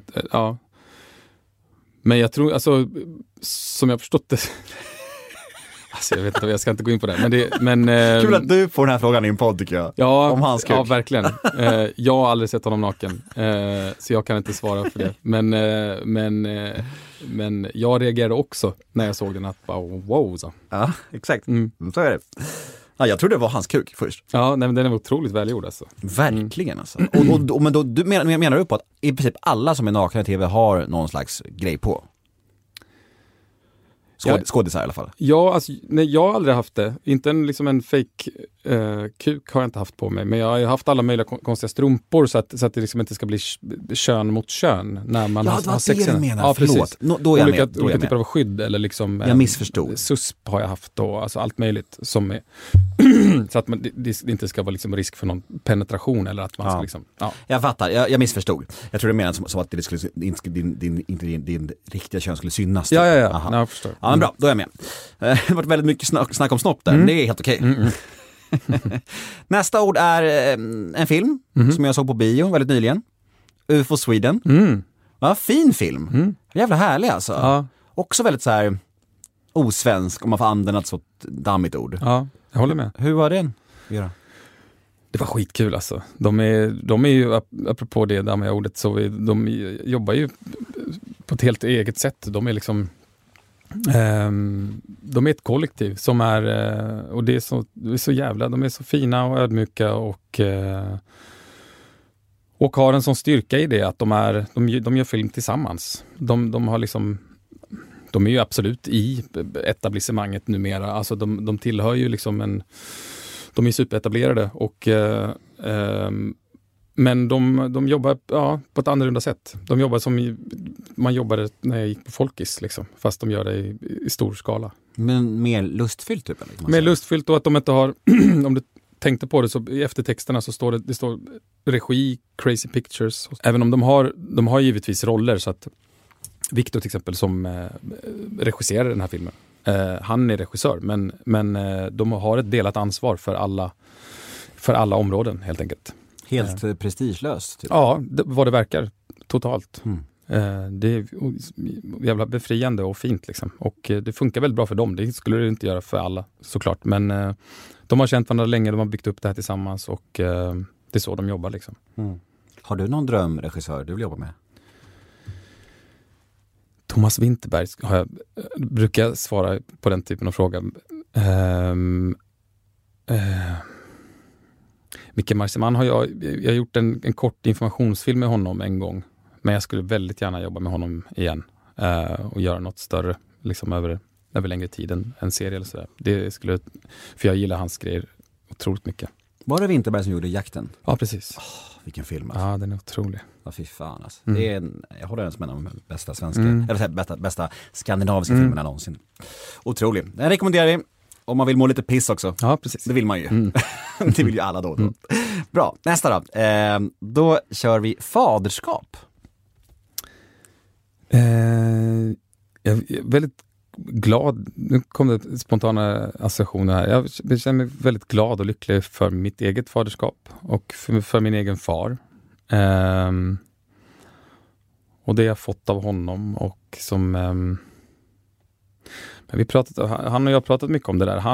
men jag tror, alltså, som jag förstått det alltså, jag vet inte, jag ska inte gå in på det, men kul att du får den här frågan i en podd, tycker jag. Ja, om hans kuk. Ja, verkligen. Jag har aldrig sett honom naken, så jag kan inte svara för det, men jag reagerade också när jag såg den, att wow, så. Ja, exakt. Så är det. Ja, jag tror det var hans kuk först. Ja, nej, men den är otroligt välgjord alltså. Verkligen alltså. Men då menar du på att i princip alla som är nakna i tv har någon slags grej på? Skådisar i alla fall. Ja, alltså, nej, jag har aldrig haft det. Inte en fake kuk har jag inte haft på mig. Men jag har haft alla möjliga konstiga strumpor, så att det liksom inte ska bli kön mot kön när man har sex. Ja, det var det du menar. Ja, precis. Då är jag med. Olika typer av skydd, eller liksom... Jag missförstod. SUSP har jag haft då, alltså allt möjligt som är... så att det inte ska vara liksom risk för någon penetration, eller att man ska liksom... Ja. Jag fattar, jag missförstod. Jag tror det menade som att det skulle, din riktiga kön skulle synas. Ja. Jag förstår. Ja, men bra, då är jag med. Det har varit väldigt mycket snack om snopp där, men det är helt okej. Nästa ord är en film som jag såg på bio väldigt nyligen. UFO Sweden. Ja, fin film. Jävla härlig alltså. Ja. Också väldigt så här, osvensk om man får använda ett så dammigt ord. Ja, jag håller med. Hur var det? Göra? Det var skitkul alltså. De är ju, apropå det dammiga ordet, så de jobbar ju på ett helt eget sätt. De är liksom de är ett kollektiv som är, och det är så jävla, de är så fina och ödmjuka och har en sån styrka i det att de gör film tillsammans. De har liksom, de är ju absolut i etablissemanget numera. Alltså de tillhör ju liksom de är superetablerade och men de jobbar på ett annorlunda sätt. De jobbar som man jobbade när jag gick på Folkis liksom, fast de gör det i stor skala. Men mer lustfyllt typ? Eller? Mer lustfyllt, och att de inte har om du tänkte på det, så i eftertexterna så står det står regi, Crazy Pictures. Även om de har givetvis roller, så att Victor till exempel som regisserar den här filmen, han är regissör, men de har ett delat ansvar för alla områden helt enkelt. Helt prestigelöst? Typ. Ja, vad det verkar. Totalt. Det är jävla befriande och fint liksom. Och det funkar väldigt bra för dem. Det skulle det inte göra för alla såklart. Men de har känt varandra länge, de har byggt upp det här tillsammans och det är så de jobbar liksom. Har du någon drömregissör du vill jobba med? Thomas Winterberg brukar jag svara på den typen av fråga. Micke Marciman har jag har gjort en kort informationsfilm med honom en gång. Men jag skulle väldigt gärna jobba med honom igen. Och göra något större liksom över längre tid än en serie eller sådär. För jag gillar hans grejer otroligt mycket. Var det Winterberg som gjorde Jakten? Ja, precis. Vilken film alltså. Ja, den är otrolig. Ja, fy fan alltså. Det är jag håller den som en av de bästa svenska, eller bästa skandinaviska filmerna någonsin. Otrolig. Den rekommenderar vi. Om man vill må lite piss också. Ja, precis. Det vill man ju. Det vill ju alla då. Bra, nästa då. Då kör vi faderskap. Jag är väldigt glad. Nu kom det spontana associationer här. Jag känner mig väldigt glad och lycklig för mitt eget faderskap. Och för min egen far. Och det jag fått av honom. Och som... Men han och jag har pratat mycket om det där.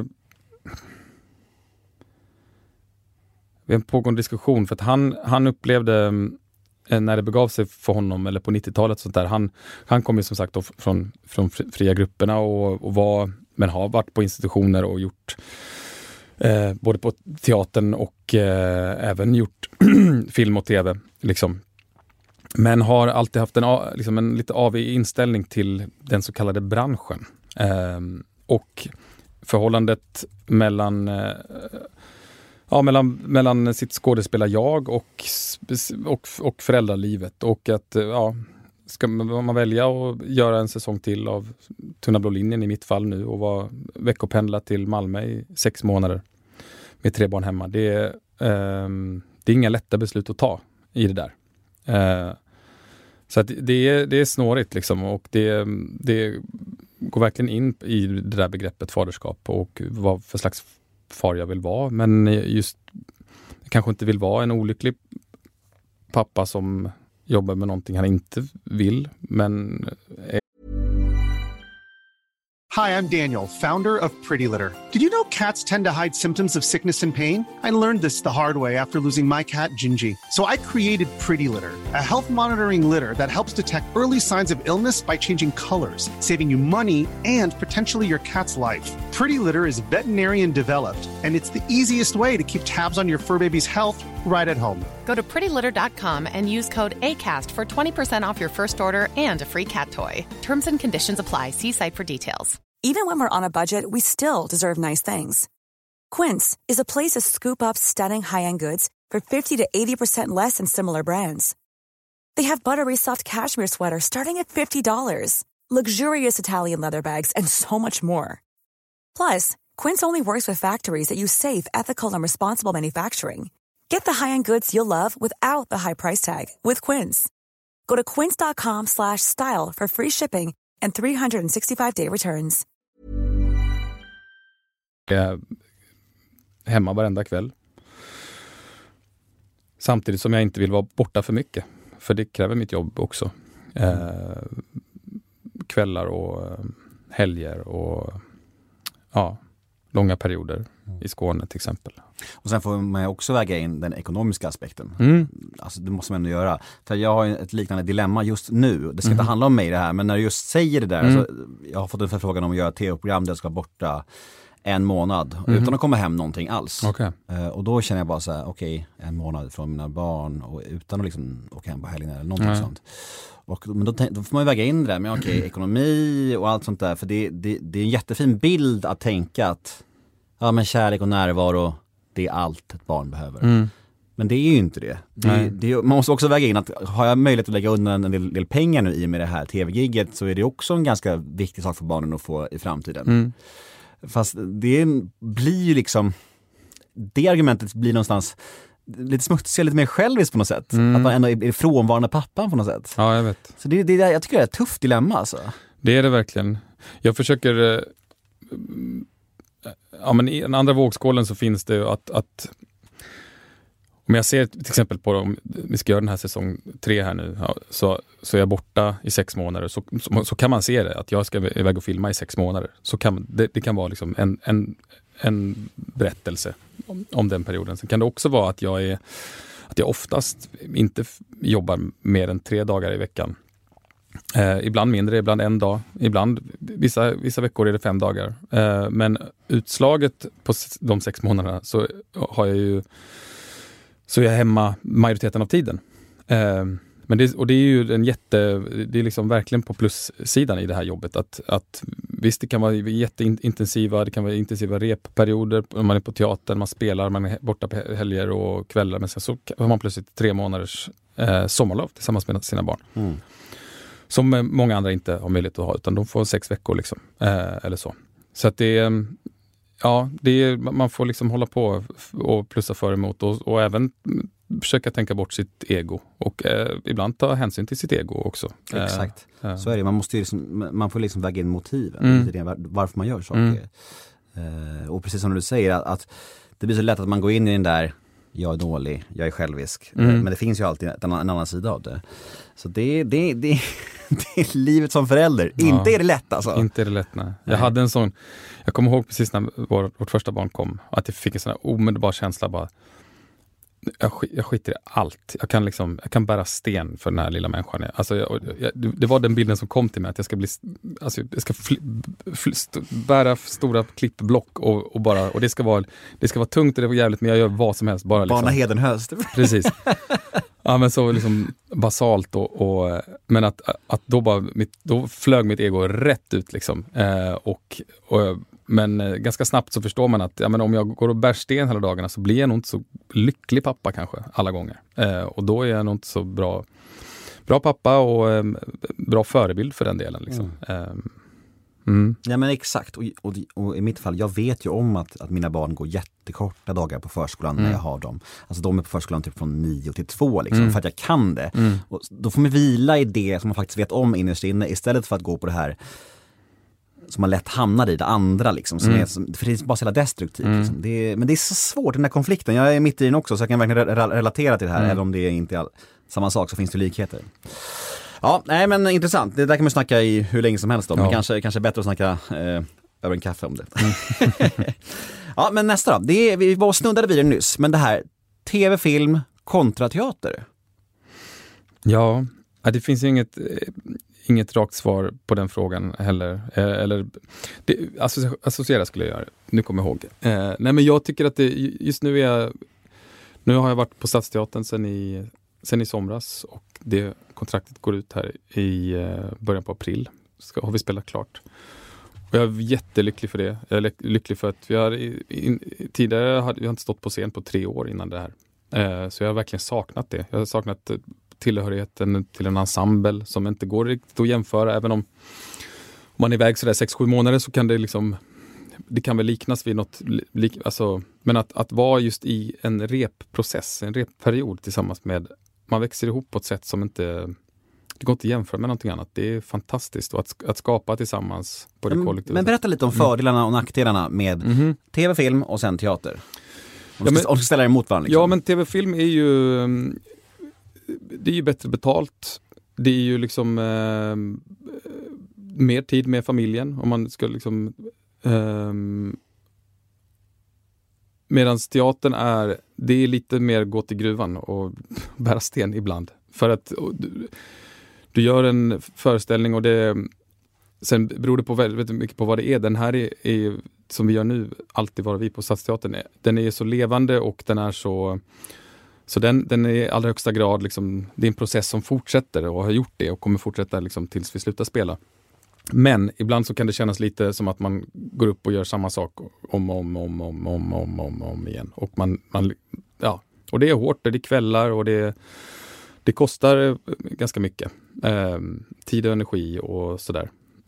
Vi har en pågående diskussion för att han upplevde när det begav sig för honom, eller på 90-talet sånt där, han kom ju som sagt då från fria grupperna men har varit på institutioner och gjort både på teatern och även gjort film och tv liksom. Men har alltid haft en lite avig inställning till den så kallade branschen. Och förhållandet mellan sitt skådespelarjag och föräldralivet. Och att ska man välja att göra en säsong till av Tunna blå linjen i mitt fall nu och vara veckopendla till Malmö i 6 månader med 3 barn hemma. Det är inga lätta beslut att ta i det där. Så att det är snårigt liksom, och det går verkligen in i det där begreppet faderskap och vad för slags far jag vill vara. Men just jag kanske inte vill vara en olycklig pappa som jobbar med någonting han inte vill, men... Hi, I'm Daniel, founder of Pretty Litter. Did you know cats tend to hide symptoms of sickness and pain? I learned this the hard way after losing my cat, Gingy. So I created Pretty Litter, a health monitoring litter that helps detect early signs of illness by changing colors, saving you money and potentially your cat's life. Pretty Litter is veterinarian developed, and it's the easiest way to keep tabs on your fur baby's health right at home. Go to prettylitter.com and use code ACAST for 20% off your first order and a free cat toy. Terms and conditions apply. See site for details. Even when we're on a budget, we still deserve nice things. Quince is a place to scoop up stunning high-end goods for 50 to 80% less than similar brands. They have buttery soft cashmere sweaters starting at $50, luxurious Italian leather bags, and so much more. Plus, Quince only works with factories that use safe, ethical, and responsible manufacturing. Get the high-end goods you'll love without the high price tag with Quince. Go to quince.com/style for free shipping and 365-day returns. Hemma varenda kväll. Samtidigt som jag inte vill vara borta för mycket. För det kräver mitt jobb också. Kvällar och helger och långa perioder i Skåne till exempel. Och sen får man också väga in den ekonomiska aspekten. Alltså det måste man ändå göra. För jag har ett liknande dilemma just nu. Det ska inte handla om mig det här, men när du just säger det där så jag har fått en förfrågan om att göra ett tv-program där jag ska vara borta 1 månad utan att komma hem någonting alls. Och då känner jag bara så här, okej, 1 månad från mina barn och utan att liksom åka hem på helgen eller någonting sånt. Men då får man ju väga in det där med ekonomi och allt sånt där. För det är en jättefin bild att tänka att men kärlek och närvaro, det är allt ett barn behöver. Men det är ju inte det. Man måste också väga in att har jag möjlighet att lägga undan en del pengar nu i med det här tv-gigget, så är det också en ganska viktig sak för barnen att få i framtiden. Fast det blir ju liksom, det argumentet blir någonstans lite smutsig, lite mer själviskt på något sätt. Att man ändå är frånvarande pappan på något sätt. Ja, jag vet. Så jag tycker det är ett tufft dilemma alltså. Det är det verkligen. Jag försöker men i den andra vågskålen så finns det ju att om jag ser till exempel på om vi ska göra den här säsong 3 här nu, så är jag borta i 6 månader, så kan man se det, att jag ska iväg och filma i 6 månader. Så kan det kan vara liksom en berättelse om den perioden. Sen kan det också vara att jag oftast inte jobbar mer än 3 dagar i veckan. Ibland mindre, ibland 1 dag. Ibland, vissa veckor är det 5 dagar. Men utslaget på de 6 månaderna så är jag hemma majoriteten av tiden. Men det är ju det är liksom verkligen på plussidan i det här jobbet. Att visst, det kan vara jätteintensiva, det kan vara intensiva repperioder när man är på teatern, man spelar, man är borta på helger och kvällar, men sen så har man plötsligt 3 månaders sommarlov tillsammans med sina barn. Som många andra inte har möjlighet att ha, utan de får 6 veckor liksom, eller så. Så att man får liksom hålla på och plussa för emot och även försöka tänka bort sitt ego och ibland ta hänsyn till sitt ego också. Exakt. Så är det. Man får liksom väga in motiven varför man gör saker. Och precis som du säger att det blir så lätt att man går in i den där, jag är dålig, jag är självisk. Men det finns ju alltid en annan sida av det. Så det är livet som förälder. Inte är det lätt alltså. Inte är det lätt, nej. Jag hade en sån, jag kommer ihåg precis när vårt första barn kom, att jag fick en sån här omedelbar känsla bara, jag skiter i allt. Jag kan bära sten för den här lilla människan. Alltså det var den bilden som kom till mig, att jag ska bära stora klippblock och det ska vara tungt och det var jävligt, men jag gör vad som helst bara liksom. Bana Hedenhöst. Precis. Ja, men så liksom basalt men att då bara då flög mitt ego rätt ut liksom. Men ganska snabbt så förstår man att om jag går och bär sten hela dagarna så blir jag nog inte så lycklig pappa kanske alla gånger. Och då är jag nog inte så bra pappa och bra förebild för den delen liksom. Ja men exakt, och i mitt fall, jag vet ju om att mina barn går jättekorta dagar på förskolan när jag har dem. Alltså de är på förskolan typ från 9 till 2 liksom, för att jag kan det. Och då får man vila i det som man faktiskt vet om innerst inne, istället för att gå på det här som man lätt hamnar i, det andra liksom, för det är bara så jävla destruktivt liksom. Men det är så svårt, den där konflikten. Jag är mitt i den också, så jag kan verkligen relatera till det här, även om det inte är samma sak, så finns det likheter. Ja, nej men intressant. Det där kan man snacka i hur länge som helst om. Ja. Men kanske bättre att snacka över en kaffe om det. Ja, men nästa då. Vi var snuddade vid det nyss, men det här tv, film kontra teater. Ja, det finns ju inget rakt svar på den frågan heller. Eller associera skulle jag göra. Nu kommer jag ihåg. Nej, men jag tycker att just nu har jag varit på Stadsteatern sen i somras, och det kontraktet går ut här i början på april. Har vi spelat klart. Och jag är jättelycklig för det. Jag är lycklig för att tidigare har jag inte stått på scen på 3 år innan det här. Så jag har verkligen saknat det. Jag har saknat tillhörigheten till en ensemble som inte går riktigt att jämföra. Även om man är iväg sådär 6-7 månader, så kan det liksom, det kan väl liknas vid något, men att vara just i en repprocess, en repperiod tillsammans med, man växer ihop på ett sätt som inte, det går inte att jämföra med någonting annat. Det är fantastiskt, och att skapa tillsammans på det kollektiva. Men berätta lite om fördelarna och nackdelarna med tv-film och sen teater. Om du ska ställa det emot varandra. Liksom. Ja, men tv-film är ju, det är ju bättre betalt. Det är ju liksom mer tid med familjen om man ska liksom medan teatern det är lite mer gå till gruvan och bära sten ibland. För att du gör en föreställning och sen beror det på väldigt mycket på vad det är. Den här är som vi gör nu, alltid vara vi på Stadsteatern. Den är så levande och den är så den är i allra högsta grad liksom, det är en process som fortsätter och har gjort det och kommer fortsätta liksom, tills vi slutar spela. Men ibland så kan det kännas lite som att man går upp och gör samma sak om igen. Och och det är hårt, det är kvällar och det kostar ganska mycket. Tid och energi och sådär.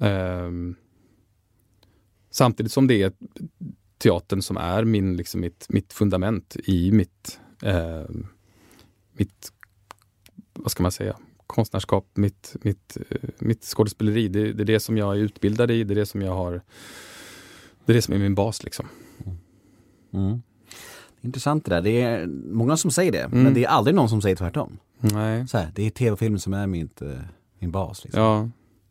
Samtidigt som det är teatern som är mitt fundament i mitt vad ska man säga, konstnärskap, mitt skådespeleri. Det är det som jag är utbildad i, det är det som är min bas liksom. Intressant det där. Det är många som säger det, men det är aldrig någon som säger tvärtom. Nej. Så här, det är tv-film som är min bas liksom.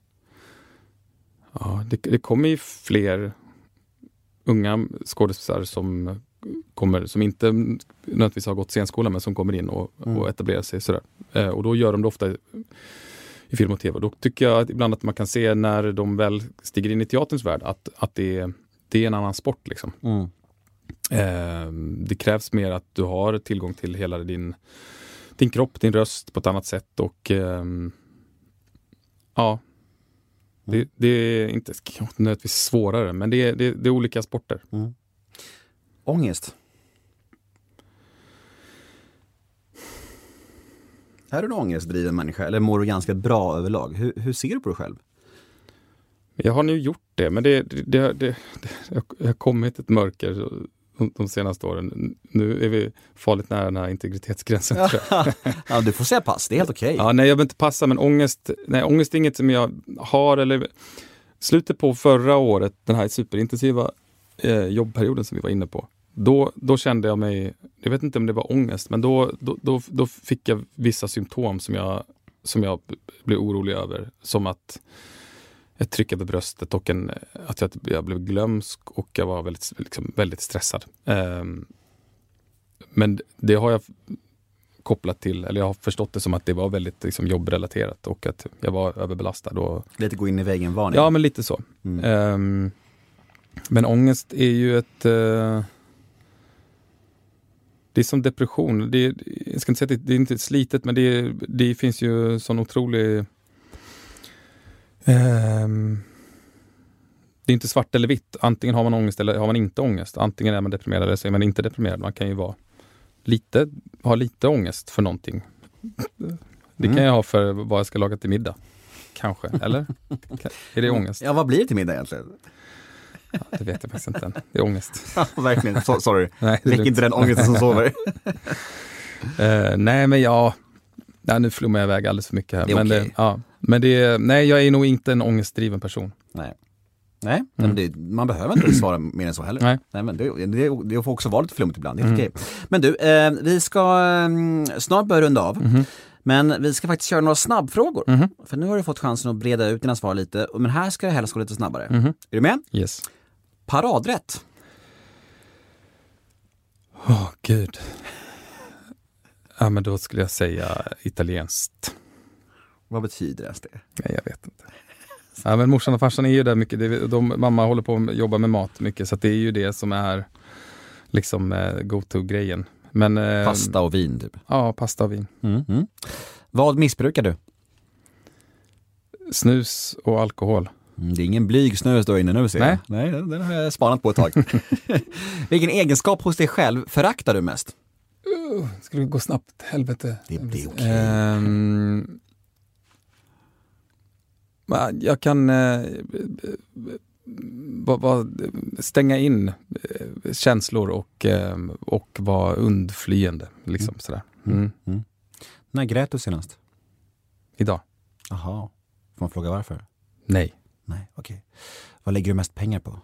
Ja, det kommer ju fler unga skådespelare som inte nödvändigtvis har gått scenskola men som kommer in och etablerar sig sådär. Och då gör de det ofta i film och tv. Då tycker jag ibland att man kan se när de väl stiger in i teaterns värld att det är en annan sport liksom. Det krävs mer att du har tillgång till hela din kropp, din röst på ett annat sätt och det är inte nödvändigtvis svårare, men det är olika sporter. Ångest. Är du en ångestdriven människa eller mår du ganska bra överlag? Hur ser du på dig själv? Jag har nu gjort det, men det har kommit ett mörker de senaste åren. Nu är vi farligt nära den här integritetsgränsen. Ja, du får säga pass, det är helt okej. Ja, nej, jag vill inte passa, men ångest är inget som jag har. Eller slutet på förra året, den här superintensiva jobbperioden som vi var inne på, då kände jag mig, jag vet inte om det var ångest, men då fick jag vissa symptom som jag blev orolig över. Som att ett tryck över bröstet och att jag blev glömsk och jag var väldigt stressad. Men det har jag kopplat till, eller jag har förstått det som att det var väldigt liksom, jobbrelaterat och att jag var överbelastad. Och, lite gå in i väggen varning. Ja, men lite så. Men ångest är ju det är som depression. Jag ska inte säga att det är inte slitet, men det finns ju sån otrolig... det är inte svart eller vitt. Antingen har man ångest eller har man inte ångest. Antingen är man deprimerad eller så är man inte deprimerad. Man kan ju ha lite ångest för någonting. Det kan jag ha för vad jag ska laga till middag. Kanske, eller? Är det ångest? Ja, vad blir det till middag egentligen? Ja, det vet jag faktiskt inte än. Det är ångest. Ja, verkligen. Sorry. Nej, väck inte den ångesten som sover. Nej, men nu flummar jag iväg alldeles för mycket här. Det är men jag är nog inte en ångestdriven person. Nej, men man behöver inte svara mer än så heller. Nej, men det får också vara lite flummigt ibland. Det är okej. Men du, vi ska snart börja runda av. Men vi ska faktiskt köra några snabbfrågor. För nu har du fått chansen att breda ut dina svar lite. Men här ska det helst gå lite snabbare. Är du med? Yes. Paradrätt. Gud. Ja, men då skulle jag säga italienskt. Vad betyder det? Nej, jag vet inte. Ja, men morsan och farsan är ju där mycket. Mamma håller på att jobba med mat mycket. Så att det är ju det som är liksom go-to-grejen. Men, pasta och vin typ? Ja, pasta och vin. Vad missbrukar du? Snus och alkohol. Det är ingen blyg snus då inne nu, ser jag. Nej, den har jag spanat på ett tag. Vilken egenskap hos dig själv föraktar du mest? Skulle det gå snabbt? Helvete. Det är okej. Jag kan stänga in känslor och vara undflyende. Liksom, sådär. När grät du senast? Idag. Jaha. Får man fråga varför? Nej, okej. Vad lägger du mest pengar på?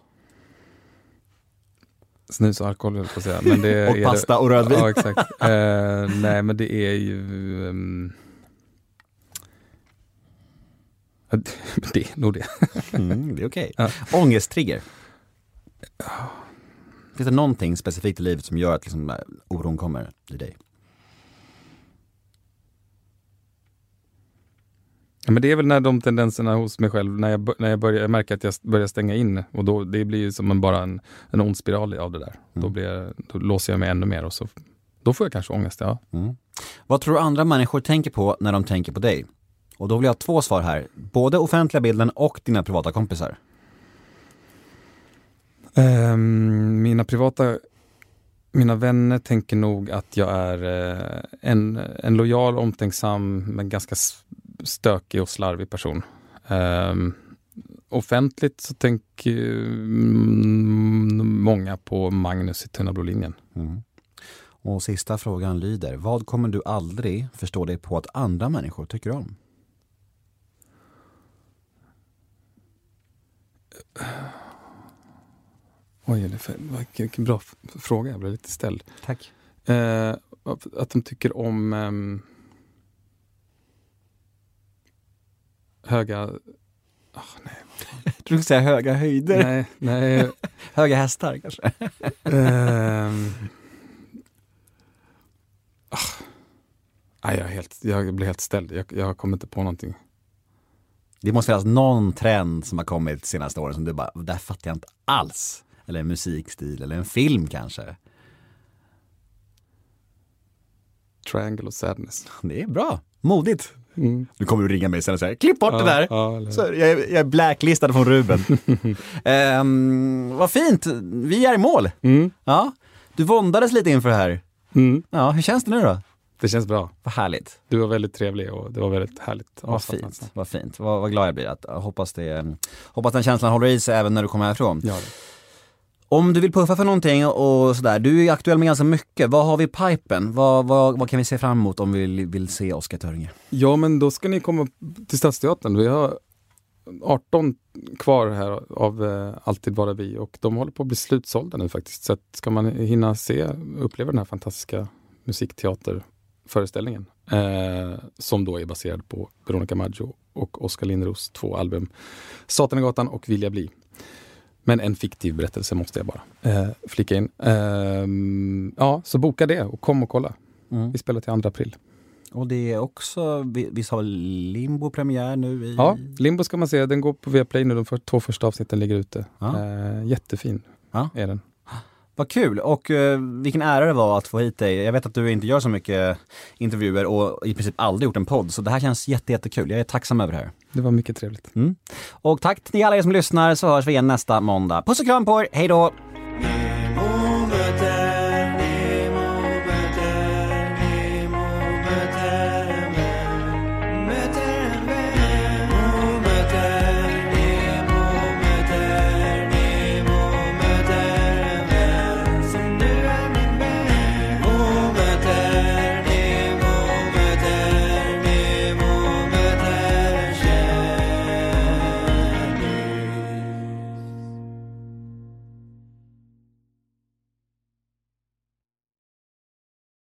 Snus och alkohol, vill jag säga. Men det och är pasta och rödvin. Ja, exakt. Nej, men det är ju... Det är nog det. Det är okej. Ja. Ångesttrigger. Finns det någonting specifikt i livet som gör att liksom, oron kommer i dig? Ja, men det är väl när de tendenserna hos mig själv, när jag märker att jag börjar stänga in, och då, det blir ju som bara en ond spiral av det där. Då låser jag mig ännu mer och då får jag kanske ångest, ja. Vad tror du andra människor tänker på när de tänker på dig? Och då vill jag ha 2 svar här. Både offentliga bilden och dina privata kompisar. Mina vänner tänker nog att jag är en lojal, omtänksam men ganska stökig och slarvig person. Offentligt så tänker många på Magnus i Tunna blå linjen. Och sista frågan lyder: vad kommer du aldrig förstå dig på att andra människor tycker om? Oj, vilken bra fråga. Jag blev lite ställd. Tack. Att de tycker om höga... nej. Jag tror du säga höga höjder. Nej. Höga hästar kanske. Jag blir helt ställd. Jag kommer inte på någonting. Det måste finnas någon trend som har kommit senaste åren som du bara, där fattar jag inte alls. Eller en musikstil, eller en film kanske. Triangle of Sadness. Det är bra. Modigt. Nu kommer du ringa mig sen och säga, klipp bort det där. Så jag är blacklistad från Ruben. Vad fint. Vi är i mål. Ja. Du våndades lite inför det här. Ja, hur känns det nu då? Det känns bra. Vad härligt. Du var väldigt trevlig och det var väldigt härligt. Vad fint. Vad glad jag blir. Hoppas den känslan håller i sig även när du kommer härifrån. Ja. Om du vill puffa för någonting och sådär, du är aktuell med ganska mycket. Vad har vi i pipen? Vad kan vi se fram emot om vi vill se Oskar Törnge? Ja, men då ska ni komma till Stadsteatern. Vi har 18 kvar här av Alltid bara vi, och de håller på att bli slutsålda nu faktiskt. Så att ska man hinna uppleva den här fantastiska musikteaterföreställningen som då är baserad på Veronica Maggio och Oskar Lindros 2 album Satanagatan och Vill jag bli. Men en fiktiv berättelse måste jag bara flika in. Ja, så boka det och kom och kolla. Vi spelar till 2 april. Och det är också, vi har Limbo premiär nu i... Ja, Limbo ska man se. Den går på Viaplay nu. De 2 första avsnitten ligger ute. Jättefin är den. Vad kul, och vilken ära det var att få hit dig. Jag vet att du inte gör så mycket intervjuer och i princip aldrig gjort en podd, så det här känns jättekul. Jag är tacksam över det här. Det var mycket trevligt. Och tack till alla er som lyssnar, så hörs vi igen nästa måndag. Puss och kram på er, hej då!